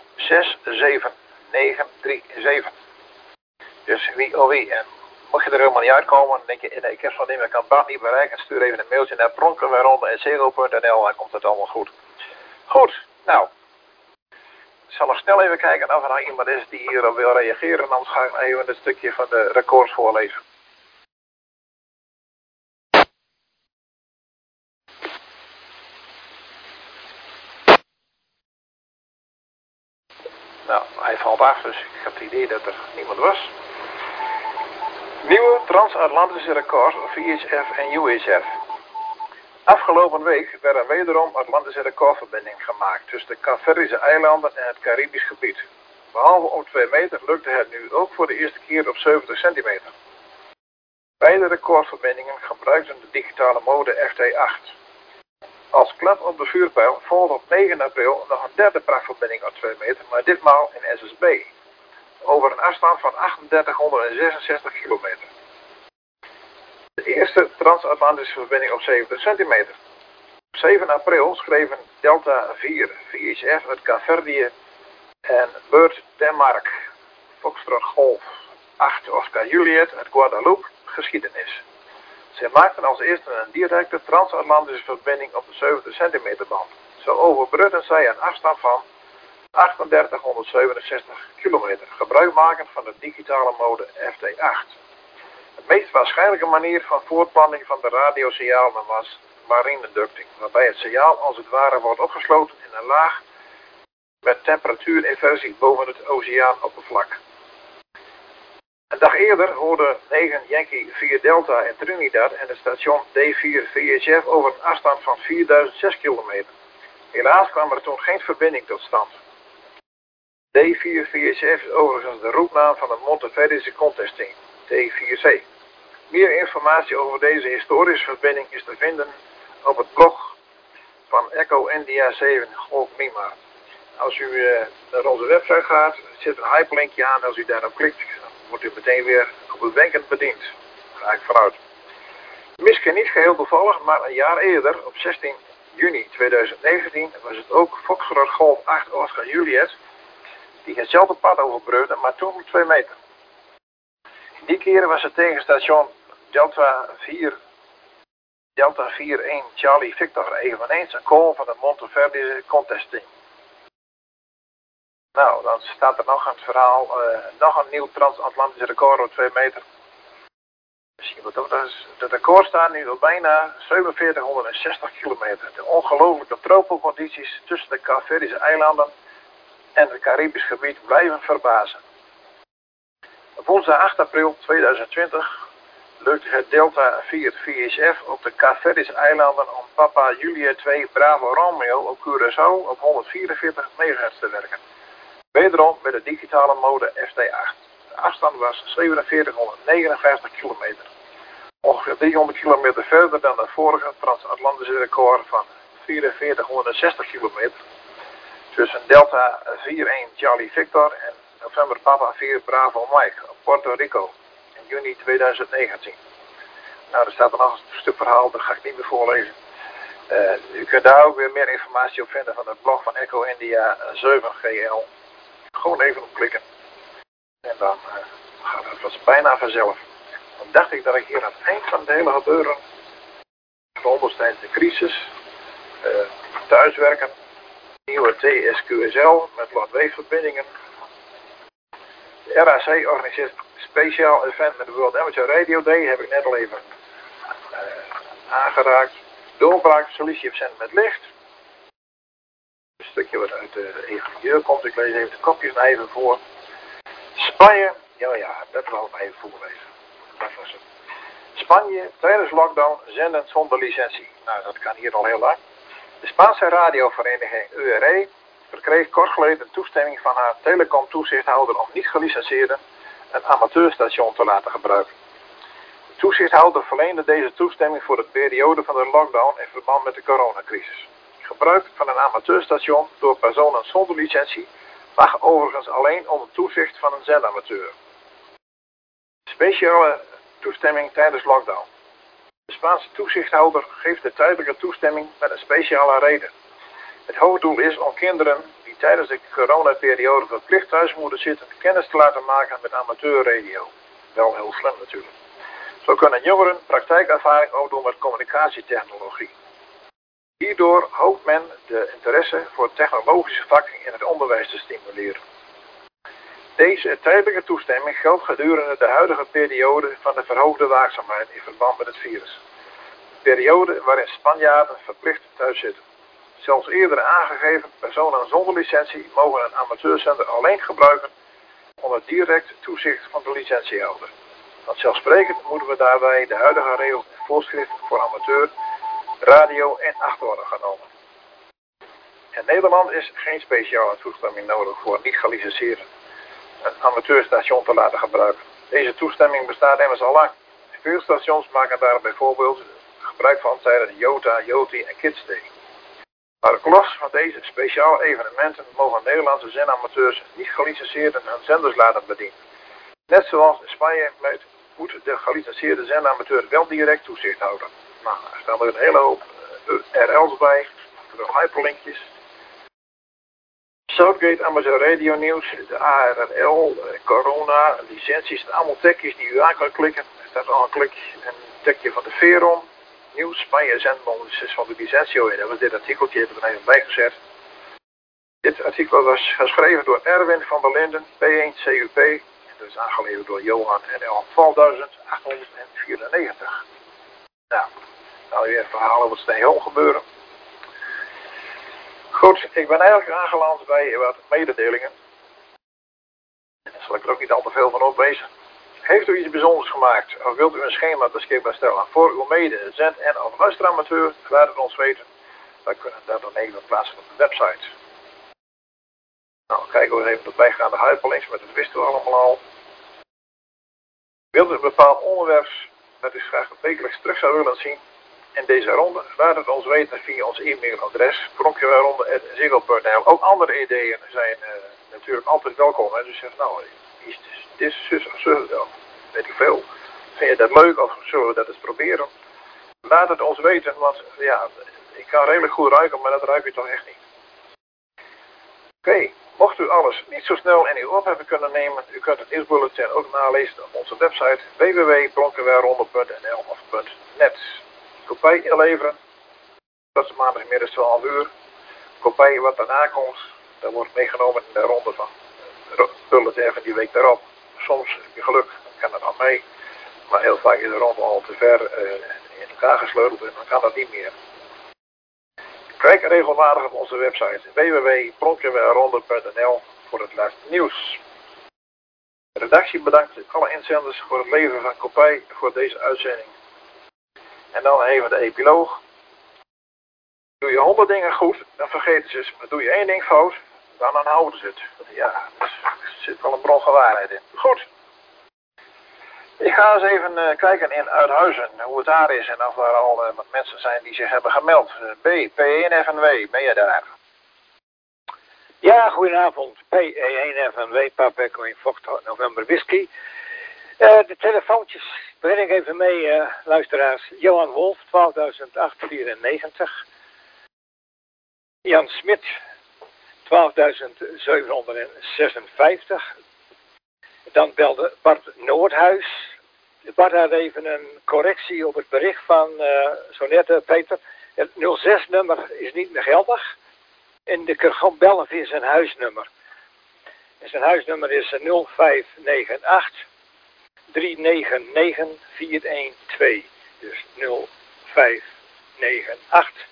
67937. Dus wie of wie. En mocht je er helemaal niet uitkomen, dan denk je, ik heb van ik kan Bart niet bereiken, stuur even een mailtje naar pronkenweeronde@zero.nl en komt het allemaal goed. Goed, nou. Ik zal nog snel even kijken of er nou iemand is die hierop wil reageren. Anders ga ik even een stukje van de records voorlezen. Nou, hij valt af, dus ik heb het idee dat er niemand was. Nieuwe transatlantische records voor VHF en UHF. Afgelopen week werd er wederom Atlantische recordverbinding gemaakt tussen de Kaapverdische eilanden en het Caribisch gebied. Behalve op 2 meter lukte het nu ook voor de eerste keer op 70 centimeter. Beide recordverbindingen gebruikten de digitale mode FT8. Als klap op de vuurpijl volgde op 9 april nog een derde prachtverbinding op 2 meter, maar ditmaal in SSB. Over een afstand van 3866 kilometer. De eerste transatlantische verbinding op 70 centimeter. Op 7 april schreven Delta 4 VHF uit Kaapverdië en Bert Denmark, Foxtrot Golf 8 Oscar Juliet uit Guadeloupe geschiedenis. Zij maakten als eerste een directe transatlantische verbinding op de 70 centimeter band. Zo overbrugden zij een afstand van 3867 kilometer, gebruikmakend van de digitale mode FT8. De meest waarschijnlijke manier van voortplanting van de radiosignaal was marine-ducting, waarbij het signaal als het ware wordt opgesloten in een laag met temperatuurinversie boven het oceaanoppervlak. Een dag eerder hoorde 9 Yankee 4 Delta in Trinidad en het station D4 VHF over een afstand van 4006 kilometer. Helaas kwam er toen geen verbinding tot stand. D4 VHF is overigens de roepnaam van de Monteverdische Contesting, D4C. Meer informatie over deze historische verbinding is te vinden op het blog van Echo India 7 Golf Lima. Als u naar onze website gaat, zit een hyperlinkje aan. Als u daarop klikt, dan wordt u meteen weer op het wenkend bediend. Daar ga ik vanuit. Misschien niet geheel toevallig, maar een jaar eerder, op 16 juni 2019, was het ook Foxtrot Golf 8 Oscar Juliet, die hetzelfde pad overbrugde, maar toen op 2 meter. Die keren was het tegen station Delta 41 Charlie Victor eveneens een call van de Monteverdische Contesting. Nou, dan staat er nog een verhaal, nog een nieuw transatlantische record op 2 meter. Misschien wat ook, het record staat nu op bijna 4760 kilometer. De ongelooflijke tropencondities tussen de Kaapverdische eilanden en het Caribisch gebied blijven verbazen. Op woensdag 8 april 2020 lukte het Delta 4 VHF op de Kaapverdische eilanden om Papa Julia 2 Bravo Romeo op Curaçao op 144 MHz te werken. Wederom met de digitale mode FT8. De afstand was 4759 kilometer. Ongeveer 300 kilometer verder dan de vorige transatlantische record van 4460 kilometer. Tussen Delta 41 Charlie Victor en November Papa 4 Bravo Mike op Puerto Rico in juni 2019. Nou, er staat er nog een stuk verhaal, dat ga ik niet meer voorlezen. U kunt daar ook weer meer informatie op vinden van het blog van Echo India 7 GL. Gewoon even op klikken. En dan gaat het bijna vanzelf. Dan dacht ik dat ik hier aan het eind van het hele gebeuren, bijvoorbeeld tijdens de crisis, thuiswerken, nieuwe TSQSL met LOTW-verbindingen. De RAC organiseert een speciaal event met de World Amateur Radio Day, heb ik net al even aangeraakt. Doorbraak, sollicitieverzend met licht. Een stukje wat uit de ingenieur komt, ik lees even de kopjes even voor. Spanje, ja, dat wil ik even voorlezen. Dat was het. Spanje tijdens lockdown zenden zonder licentie. Nou, dat kan hier al heel lang. De Spaanse radiovereniging URE verkreeg kort geleden toestemming van haar telecom-toezichthouder om niet gelicenseerden een amateurstation te laten gebruiken. De toezichthouder verleende deze toestemming voor de periode van de lockdown in verband met de coronacrisis. Gebruik van een amateurstation door personen zonder licentie mag overigens alleen onder toezicht van een zendamateur. Speciale toestemming tijdens lockdown. De Spaanse toezichthouder geeft de tijdelijke toestemming met een speciale reden. Het hoofddoel is om kinderen die tijdens de coronaperiode verplicht thuis moeten zitten kennis te laten maken met amateurradio. Wel heel slim natuurlijk. Zo kunnen jongeren praktijkervaring opdoen met communicatietechnologie. Hierdoor hoopt men de interesse voor technologische vakken in het onderwijs te stimuleren. Deze tijdelijke toestemming geldt gedurende de huidige periode van de verhoogde waakzaamheid in verband met het virus. Een periode waarin Spanjaarden verplicht thuis zitten. Zelfs eerder aangegeven personen zonder licentie mogen een amateurzender alleen gebruiken onder direct toezicht van de licentiehouder. Vanzelfsprekend moeten we daarbij de huidige regels en voorschriften voor amateur, radio en acht worden genomen. In Nederland is geen speciale toestemming nodig voor niet gelicenseerden een amateurstation te laten gebruiken. Deze toestemming bestaat immers al lang. Veel stations maken daar bijvoorbeeld gebruik van tijdens Jota, Joti en Kids Day. Maar los van deze speciale evenementen mogen Nederlandse zendamateurs niet gelicenseerden hun zenders laten bedienen. Net zoals in Spanje moet de gelicenseerde zendamateur wel direct toezicht houden. Nou, er staan er een hele hoop RL's bij, door hyperlinkjes. Southgate Amateur Radio Nieuws, de ARRL, corona, licenties, allemaal tekjes die u aan kan klikken. Er staat al een tekje van de Veron, nieuws, Spanje zendbond is van de licentio in. Dat was dit artikeltje, heb ik er even bijgezet. Dit artikel was geschreven door Erwin van der Linden, P1 CUP. Dat is aangeleverd door Johan NL 12.894. Nou weer verhalen wat Steenhoog gebeuren. Goed, ik ben eigenlijk aangeland bij wat mededelingen. Daar zal ik er ook niet al te veel van opwezen. Heeft u iets bijzonders gemaakt of wilt u een schema beschikbaar stellen voor uw mede, zend- en of luisteramateur? Laat het ons weten. Wij kunnen dat dan even plaatsen op de website. Nou, kijken we even de bijgaande hyperlinks, maar dat wisten we allemaal al. Wilt u een bepaald onderwerp dat u graag wekelijks terug zou willen zien in deze ronde? Laat het ons weten via ons e-mailadres pronkjewijronde@ziggo.nl. Ook andere ideeën zijn natuurlijk altijd welkom. Hè? Dus zeg nou, dit is zus of zo, dan weet ik veel. Vind je dat leuk of zullen we dat eens proberen? Laat het ons weten, want ja, ik kan redelijk goed ruiken, maar dat ruik je toch echt niet. Oké, mocht u alles niet zo snel in uw op hebben kunnen nemen, u kunt het nieuwsbulletin ook nalezen op onze website www.pronkjewijronde.nl of .net. Kopij inleveren, dat is maandagmiddag 12 uur. Kopij wat daarna komt, dat wordt meegenomen in de ronde van de bulletin van die week daarop. Soms heb je geluk, dan kan dat al mee. Maar heel vaak is de ronde al te ver in elkaar gesleuteld en dan kan dat niet meer. Kijk regelmatig op onze website www.pronkjewijronde.nl voor het laatste nieuws. De redactie bedankt alle inzenders voor het leveren van kopij voor deze uitzending. En dan even de epiloog. Doe je 100 dingen goed, dan vergeten ze het. Maar doe je 1 ding fout, dan houden ze het. Ja, er zit wel een bron van waarheid in. Goed. Ik ga eens even kijken in Uithuizen, hoe het daar is en of er al wat mensen zijn die zich hebben gemeld. P1FNW, ben je daar? Ja, goedenavond. P1FNW, Papa Echo in Foxtrot November Whisky. De telefoontjes breng ik even mee, luisteraars. Johan Wolf, 12.894. Jan Smit, 12.756. Dan belde Bart Noordhuis. Bart had even een correctie op het bericht van zo net, Peter. Het 06-nummer is niet meer geldig. En je kunt gewoon bellen via zijn huisnummer. En zijn huisnummer is 0598 399 412. Dus 0598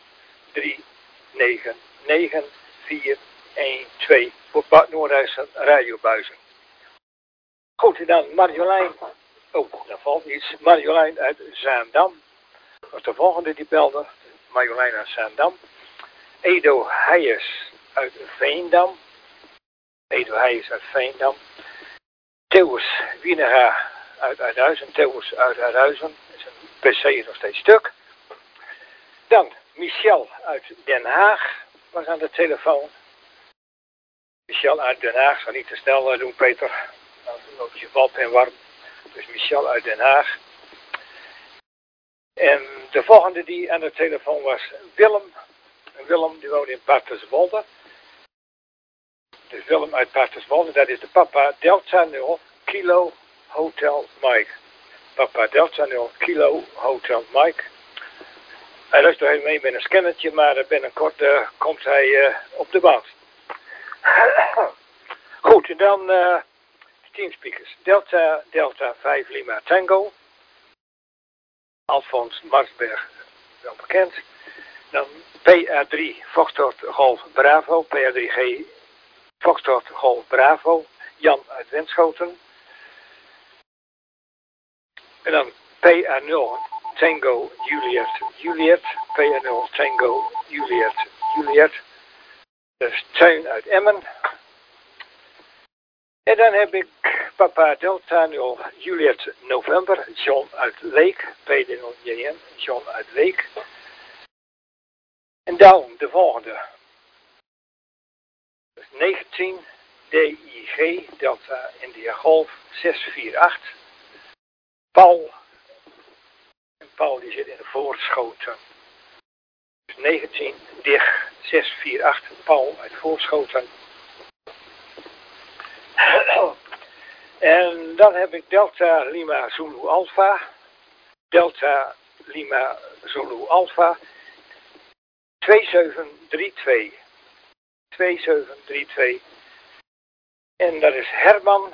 399 412. Voor Bart Noordhuis radiobuizen. Goed, en dan Marjolein. Oh, daar valt iets. Marjolein uit Zaandam. Dat was de volgende die belde. Marjolein uit Zaandam. Edo Heijers uit Veendam. Edo Heijers uit Veendam. Theus Wienega uit Uithuizen. Theus uit Uithuizen. Zijn PC is nog steeds stuk. Dan Michel uit Den Haag was aan de telefoon. Michel uit Den Haag. Zal niet te snel doen, Peter. Dan loopt je balpen warm. Dus Michel uit Den Haag. En de volgende die aan de telefoon was Willem. En Willem die woont in Paterswolde. Dus Willem uit Paterswolde, dat is de Papa Delta 0 Kilo Hotel Mike. Papa Delta 0 Kilo Hotel Mike. Hij luistert even mee met een scannertje, maar binnenkort komt hij op de band. Goed, en dan teamspeakers. Delta 5 Lima Tango. Alfons Marsberg, wel bekend. Dan PR3 Foxtrot Golf Bravo. PR3G Foxtrot Golf Bravo. Jan uit Winschoten. En dan PR0 Tango Juliet. PR0 Tango Juliet. Dus Teun uit Emmen. En dan heb ik Papa Delta 0 Juliet November, John uit Leek, PD0JN, John uit Leek. En dan de volgende. Dus 19 DIG Delta India Golf 648. Paul. En Paul die zit in de Voorschoten. Dus 19 DIG 648 Paul uit Voorschoten. En dan heb ik Delta Lima Zulu Alpha. Delta Lima Zulu Alpha. 2732. 2732. En dat is Herman.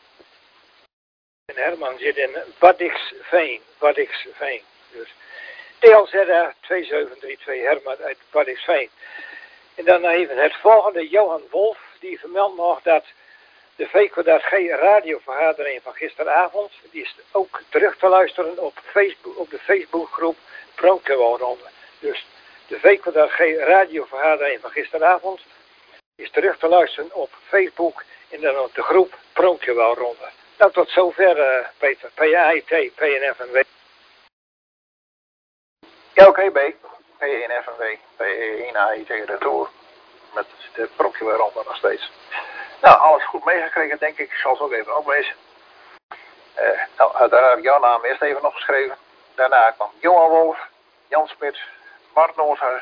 En Herman zit in Waddixveen. Dus DLZ 2732 Herman uit Waddixveen. En dan even het volgende. Johan Wolf. Die vermeldt nog dat de VK.G radiovergadering van gisteravond, die is ook terug te luisteren op Facebook, op de Facebookgroep Pronkewalronde. Dus de VK.G radiovergadering van gisteravond is terug te luisteren op Facebook en dan op de groep Pronkewalronde. Nou, tot zover Peter. PAIT, PNFNW. Ja, oké, B. PNFNW, PE1AIT Retour. Met de Pronkewalronde nog steeds. Nou, alles goed meegekregen, denk ik. Ik zal het ook even oplezen. Nou, uiteraard heb ik jouw naam eerst even opgeschreven. Daarna kwam Johan Wolf, Jan Smit, Bart Noordhuis,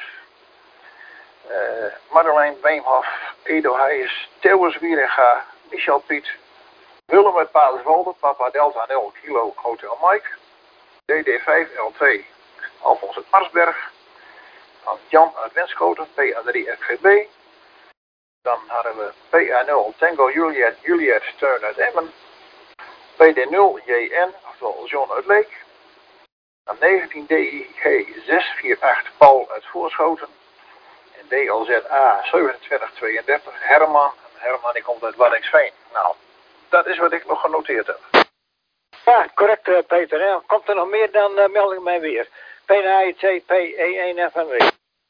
Marjolein Beemhoff, Edo Heijers, Theodor Wieringa, Michel Piet, Willem uit Paterswolde, Papa Delta 0 Kilo Hotel Mike, DD5L2, Alfons uit Marsberg, Jan uit Winschoten, PA3 FGB. Dan hadden we PA0 Tango Juliet Steun uit Emmen. PD0 JN, oftewel John uit Leek. Dan 19 DIG 648 Paul uit Voorschoten. En DLZA 2732 Herman. Herman die komt uit Waddinxveen. Nou, dat is wat ik nog genoteerd heb. Ja, correct Peter. Hè? Komt er nog meer, dan meld ik mij weer. PNAIT PE1FNW.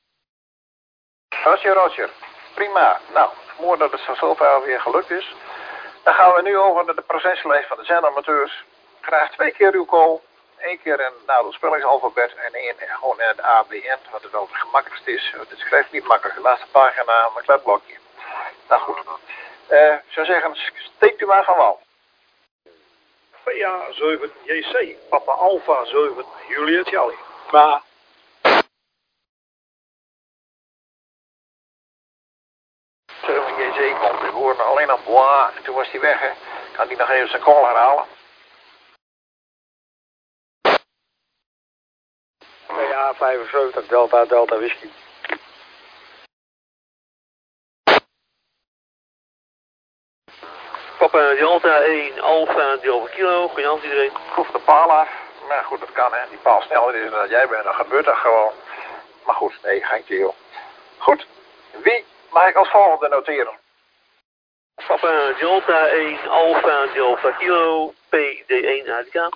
Roger. Prima. Nou, mooi dat het zo zover weer gelukt is. Dan gaan we nu over naar de proceslijst van de zendamateurs. Graag 2 keer uw call. 1 keer in het spellingsalfabet en 1 gewoon in het ABN, wat het wel het gemakkelijkst is. Het schrijft niet makkelijk. De laatste pagina, mijn kletblokje. Nou goed. Ik zou zeggen, steekt u maar van wal. PA 7 JC, Papa Alpha 7 Juliet Charlie. Maar 7 JC komt. Ik hoorde alleen op bois en toen was hij weg. Hè. Kan hij nog even zijn call herhalen? PA 75 Delta Whisky. Papa Delta 1 Alpha Delta Kilo. Goedenavond iedereen. Proef de paal af. Maar goed, dat kan hè. Die paal sneller is dan jij bent, dan gebeurt dat gewoon. Maar goed, nee, geintje joh. Goed, wie mag ik als volgende noteren? Papa Delta 1 Alpha Delta Kilo PD1 ADK.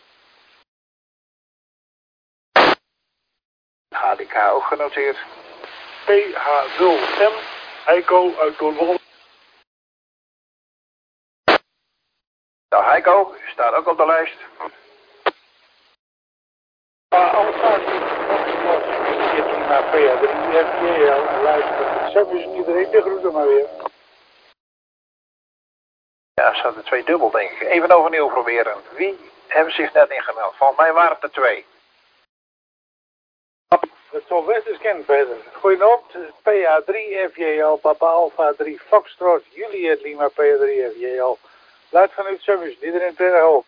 HDK ook genoteerd. PH0M Heiko uit Doornwolde. Nou Heiko, u staat ook op de lijst. Alpha zit hier naar PA3 FJL en luistert. Zo is iedereen de groeten maar weer. Ja, er zaten 2 dubbel denk ik. Even overnieuw proberen. Wie hebben zich net ingemeld? Volgens mij waren het er 2. Het zal best eens kennen verder. Goedenavond, PA3 FJL, Papa Alpha 3 Foxtrot, Juliet Lima PA3 FJL. Luid vanuit service, iedereen prettig op.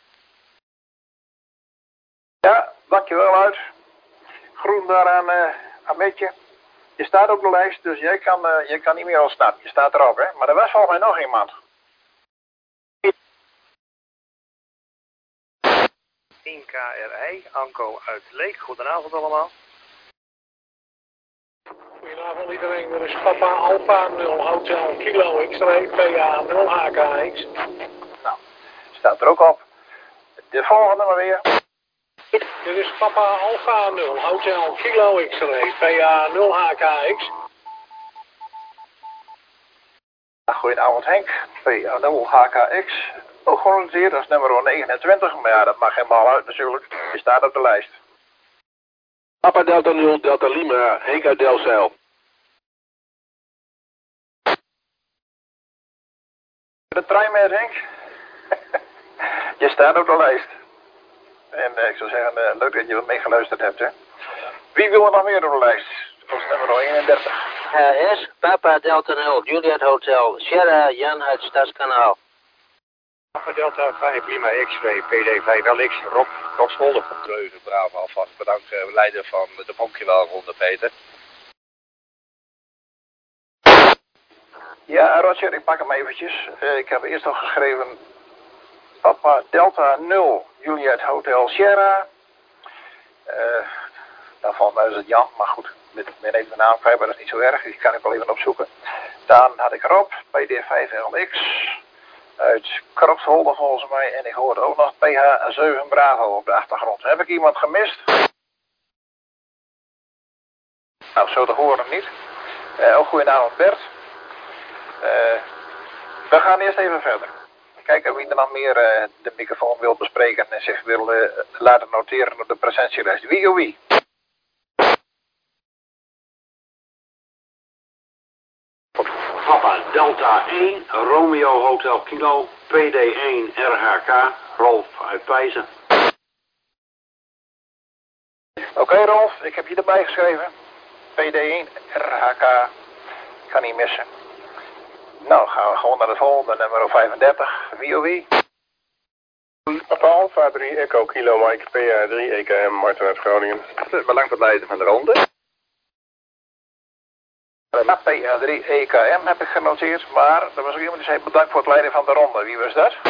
Ja, dankjewel uit. Groen daar aan Metje. Je staat op de lijst, dus jij kan niet meer ontsnappen. Je staat erop, hè. Maar er was volgens mij nog iemand. 1 KRI, Anko uit Leek. Goedenavond allemaal. Goedenavond iedereen, er is Papa Alpha 0 Hotel Kilo X-ray PA 0 HKX. Nou, staat er ook op. De volgende maar weer. Dit is Papa Alpha 0 Hotel Kilo X-ray PA 0 HKX. Goedenavond Henk, PA0 HKX. Ook georganiseerd, dat is nummer 29, maar ja, dat mag helemaal uit natuurlijk. Je staat op de lijst. Papa Delta 0, Delta Lima, Henk uit Delfzijl. De trein met Henk. Je staat op de lijst. En ik zou zeggen, leuk dat je wat meegeluisterd hebt, hè. Wie wil er nog meer op de lijst? Dat is nummer 31. S, Papa Delta 0, Juliet Hotel, Sierra Jan uit Stadskanaal. Papa Delta 5 Lima X-ray PD 5 LX Rob Kokswolde van Dreugen. Bravo, alvast bedankt leider van de Bonkjewel-ronde Peter. Ja, Roger, ik pak hem eventjes. Ik heb eerst al geschreven Papa Delta 0, Juliet Hotel Sierra. Dan valt mij het Jan, maar goed, met even de naam kwijt, maar dat is niet zo erg. Die kan ik wel even opzoeken. Dan had ik Rob, PD5LX. Uit Kropswolde volgens mij. En ik hoorde ook nog PH7 Bravo op de achtergrond. Heb ik iemand gemist? Nou, zo te horen niet. Ook goedenavond Bert. We gaan eerst even verder. Kijken wie er nog meer de microfoon wil bespreken en zich wil laten noteren op de presentielijst. Wie of wie? Papa Delta 1, Romeo Hotel Kilo, PD1 RHK, Rolf uit Pijzen. Oké, Rolf, ik heb je erbij geschreven. PD1 RHK, kan niet missen. Nou, gaan we gewoon naar de volgende, nummer 35. Wie of wie? Papa Alpha 3 Echo Kilo Mike PA3 EKM Martin uit Groningen. Bedankt voor het leiden van de ronde. PA3 EKM heb ik genoteerd, maar er was ook iemand die zei bedankt voor het leiden van de ronde. Wie was dat?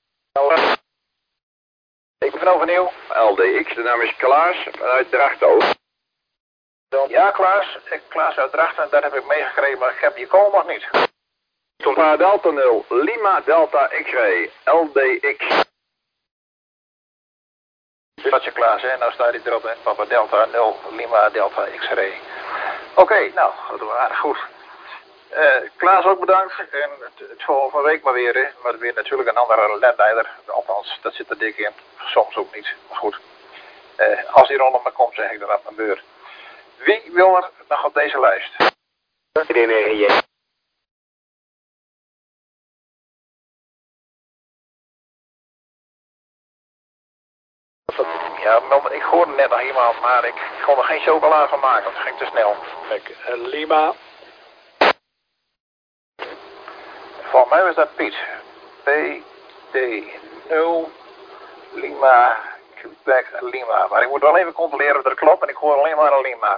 Ik ben overnieuw. LDX, de naam is Klaas uit Drachten. Ja, Klaas uit Drachten, dat heb ik meegekregen, maar ik heb je call nog niet. Papa Delta 0, Lima Delta X-ray, LDX. Dat je Klaas, hè? Nou staat hij erop, hè? Papa Delta 0, Lima Delta X-ray. Oké, nou, dat was aardig goed. Klaas ook bedankt. En het volgende week maar weer, hè. Maar weer natuurlijk een andere ledleider. Althans, dat zit er dik in. Soms ook niet, maar goed. Als die ronde maar komt, zeg ik dat op mijn beurt. Wie wil er nog op deze lijst? Ja, ik hoorde net nog iemand, maar ik kon er geen chocola van maken, want het ging te snel. Kijk, Lima. Volgens mij was dat Piet. PD0 Lima Quebec Lima. Maar ik moet wel even controleren of dat klopt en ik hoor alleen maar een Lima.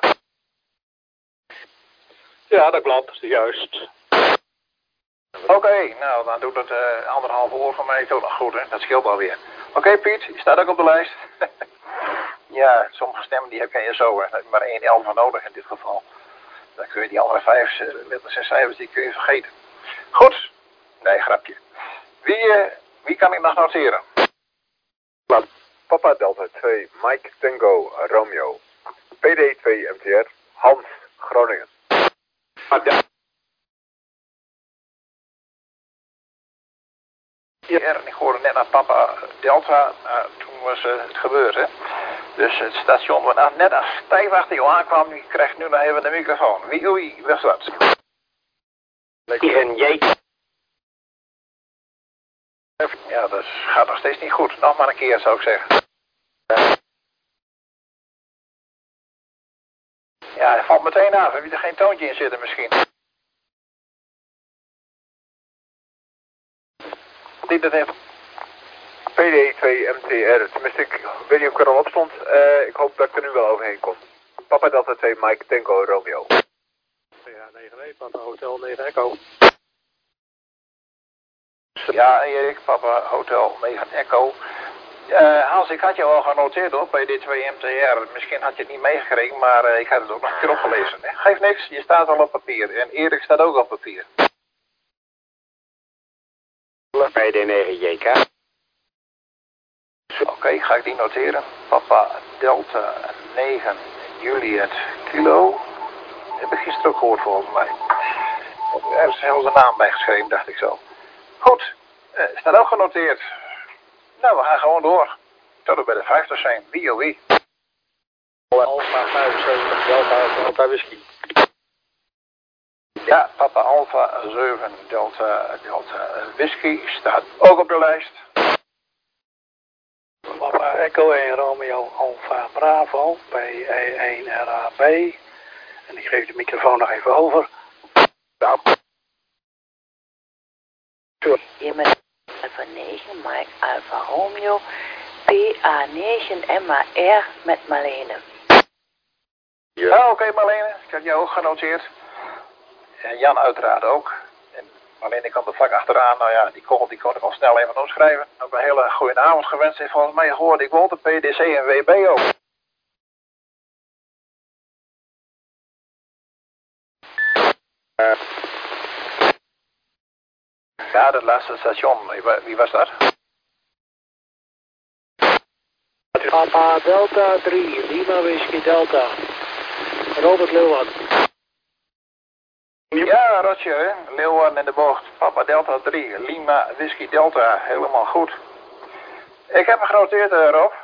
Ja, dat klopt, juist. Oké, nou dan doet het 1,5 uur van mij ook nog goed, hè. Dat scheelt alweer. Oké, Piet, je staat ook op de lijst. Ja, sommige stemmen die heb je zo, hè. Daar heb je maar 1 L van nodig in dit geval. Dan kun je die andere 5 letters en cijfers, die kun je vergeten. Goed. Nee, grapje. Wie kan ik nog noteren? Papa Delta 2 Mike Tango Romeo. PD2 MTR Hans Groningen. En ik hoorde net naar Papa Delta, toen was het gebeurd, hè. Dus het station, wat net als stijf achter jou aankwam, die krijgt nu nog even de microfoon. Wie was dat? Ja, dat gaat nog steeds niet goed. Nog maar een keer, zou ik zeggen. Ja, hij valt meteen af. Heb je er geen toontje in zitten misschien? Dit het even. PD2MTR, tenminste ik weet niet of ik er al op stond. Ik hoop dat ik er nu wel overheen kom. Papa Delta 2 Mike Tango Romeo. Ja, 9 Papa Hotel 9 Echo. Ja, Erik, Papa Hotel 9 Echo. Hans, ik had je al genoteerd hoor, bij dit 2 MTR. Misschien had je het niet meegekregen, maar ik had het ook nog een keer opgelezen. Geeft niks, je staat al op papier. En Erik staat ook op papier. PD9 JK. Oké, ga ik die noteren. Papa Delta 9 Juliet Kilo. Heb ik gisteren ook gehoord volgens mij. Er is heel zijn naam bijgeschreven, dacht ik zo. Goed, staat ook genoteerd. Nou, we gaan gewoon door. Tot we bij de 50 zijn. Wie oh wie. Alpha 75 Delta Whisky. Ja, Papa Alpha 7 Delta Whisky staat ook op de lijst. Papa Echo 1 Romeo Alpha Bravo P1 RAB. En ik geef de microfoon nog even over. Nou. Hier met Alpha 9 Mike Alpha Romeo PA9 MAR met Marlene. Ja, oké, Marlene, ik heb jou ook genoteerd. En Jan uiteraard ook. En Marlene kwam er vlak achteraan. Nou ja, die kon ik al snel even opschrijven. Ook een hele goede avond gewenst. En volgens mij hoorde ik wel de PDC en WB ook. Ja, dat laatste station. Wie was dat? Papa Delta 3 Lima Whisky Delta. Robert Leeuwen. Ja, Roger, hè? Leeuwen in de bocht. Papa Delta 3 Lima Whisky Delta. Helemaal goed. Ik heb hem genoteerd, Rob.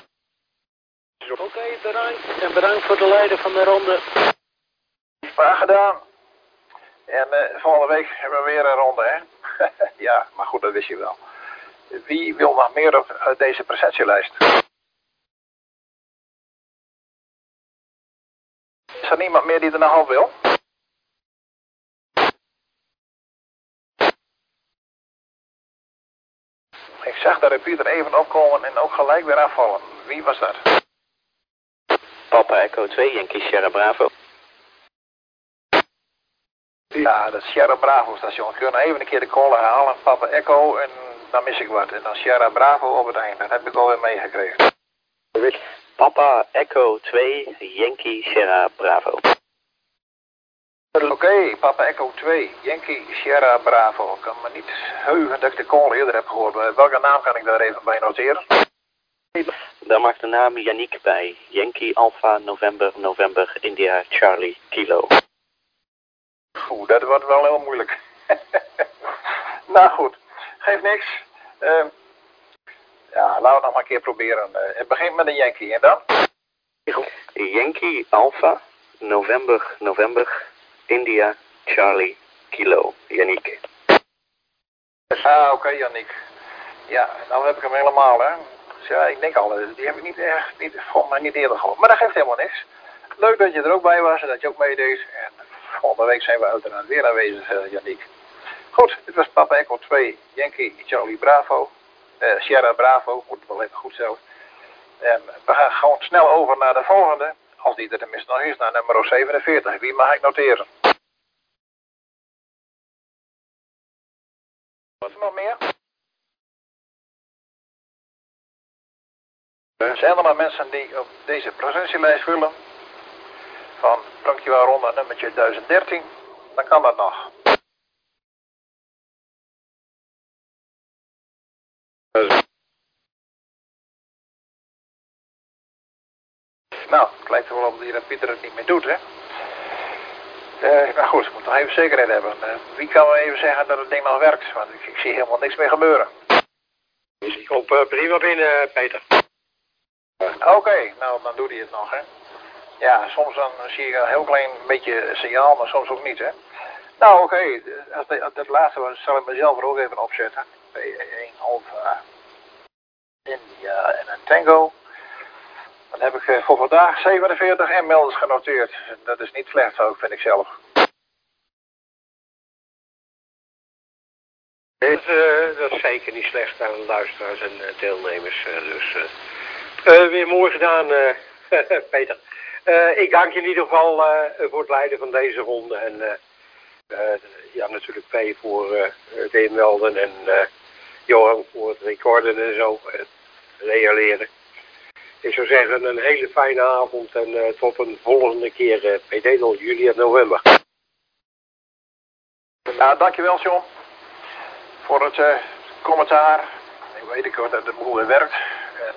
Oké, bedankt. En bedankt voor de leider van de ronde. Graag gedaan. En volgende week hebben we weer een ronde, hè? Ja, maar goed, dat wist je wel. Wie wil nog meer op deze presentielijst? Is er niemand meer die er nog op wil? Ik zag de repeater even opkomen en ook gelijk weer afvallen. Wie was dat? Papa Echo 2 Yankee Sierra Bravo. Ja, dat Sierra Bravo station. Ik kan even een keer de call halen. Papa Echo en dan mis ik wat. En dan Sierra Bravo op het einde. Dat heb ik alweer meegekregen. Papa Echo 2 Yankee Sierra Bravo. Oké, Papa Echo 2 Yankee Sierra Bravo. Ik kan me niet heugen dat ik de call eerder heb gehoord. Welke naam kan ik daar even bij noteren? Daar mag de naam Yannick bij. Yankee Alpha November India Charlie Kilo. Oeh, dat wordt wel heel moeilijk. Nou goed, geeft niks. Ja, laten we het nog maar een keer proberen. Het begint met een Yankee en dan? Yankee Alpha November India Charlie Kilo. Yannick. Ah, oké, Yannick. Ja, nou heb ik hem helemaal, hè. Dus ja, ik denk al, die heb ik volgens mij niet eerder gehoord. Maar dat geeft helemaal niks. Leuk dat je er ook bij was en dat je ook meedeed. En volgende week zijn we uiteraard weer aanwezig, Yannick. Goed, dit was Papa Echo 2, Yankee Charlie Bravo. Sierra Bravo, moet het wel even goed zelf. En we gaan gewoon snel over naar de volgende. Als die er tenminste nog is, naar nummer 47. Wie mag ik noteren? Wat er nog meer? Zijn er nog mensen die op deze presentielijst willen? Van dankjewel ronde nummertje 1013. Dan kan dat nog. Nou, het lijkt er wel op dat Pieter het niet meer doet, hè? Maar goed, ik moet nog even zekerheid hebben. Wie kan me even zeggen dat het ding nog werkt? Want ik zie helemaal niks meer gebeuren. Dus ik hoop prima binnen, Peter. Oké, nou dan doet hij het nog, hè? Ja, soms dan zie ik een heel klein beetje signaal, maar soms ook niet, hè? Nou, oké, dat laatste was, zal ik mezelf er ook even opzetten. P1 Alpha India en een Tango. Dan heb ik voor vandaag 47 inmelders genoteerd. Dat is niet slecht ook, vind ik zelf. Dat is zeker niet slecht aan luisteraars en deelnemers. Weer mooi gedaan, Peter. Ik dank je in ieder geval voor het leiden van deze ronde. En ja, natuurlijk P voor het inmelden en Johan voor het recorden en zo. Reageren. Ik zou zeggen een hele fijne avond en tot een volgende keer PD 0 juli en november. Ja, dankjewel John. Voor het commentaar. Ik weet ik dat het boel weer werkt. En,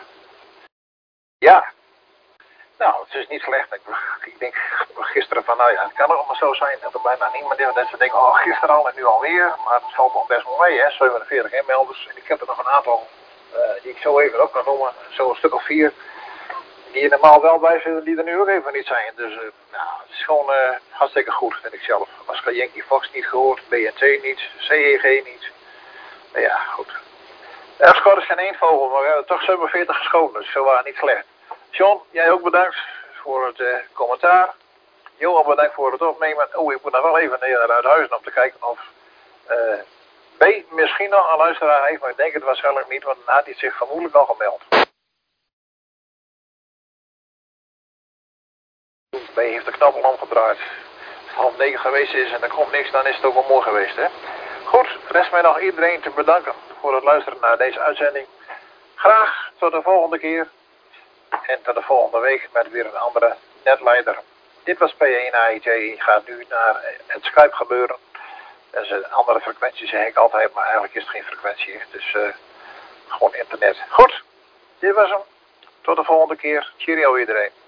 ja. Nou, het is niet slecht. Ik denk gisteren van, nou ja, het kan ook maar zo zijn dat er bijna niemand is. Dat ze denken, oh, gisteren al en nu alweer. Maar het valt wel best wel mee, hè. 47 inmelders. En ik heb er nog een aantal die ik zo even ook kan noemen. Zo een stuk of 4. Die er normaal wel bij zitten, die er nu ook even niet zijn. Dus nou, het is gewoon hartstikke goed, vind ik zelf. Oscar Yankee Fox niet gehoord, BNT niet, CEG niet. Nou ja, goed. Er is geen één vogel, maar we hebben toch 47 geschoten, dus zo waren niet slecht. John, jij ook bedankt voor het commentaar. Johan, bedankt voor het opnemen. Oh, ik moet nog wel even naar Uithuizen om te kijken of B misschien nog een luisteraar heeft, maar ik denk het waarschijnlijk niet, want dan had hij zich vermoedelijk al gemeld. B heeft de knop al omgedraaid. Als het 8:30 geweest is en er komt niks, dan is het ook wel mooi geweest, hè? Goed, rest mij nog iedereen te bedanken voor het luisteren naar deze uitzending. Graag tot de volgende keer. En tot de volgende week met weer een andere netleider. Dit was P1 AIT. Gaat nu naar het Skype gebeuren. Dat is een andere frequentie, zeg ik altijd, maar eigenlijk is het geen frequentie. Dus gewoon internet. Goed, dit was hem. Tot de volgende keer. Cheerio iedereen.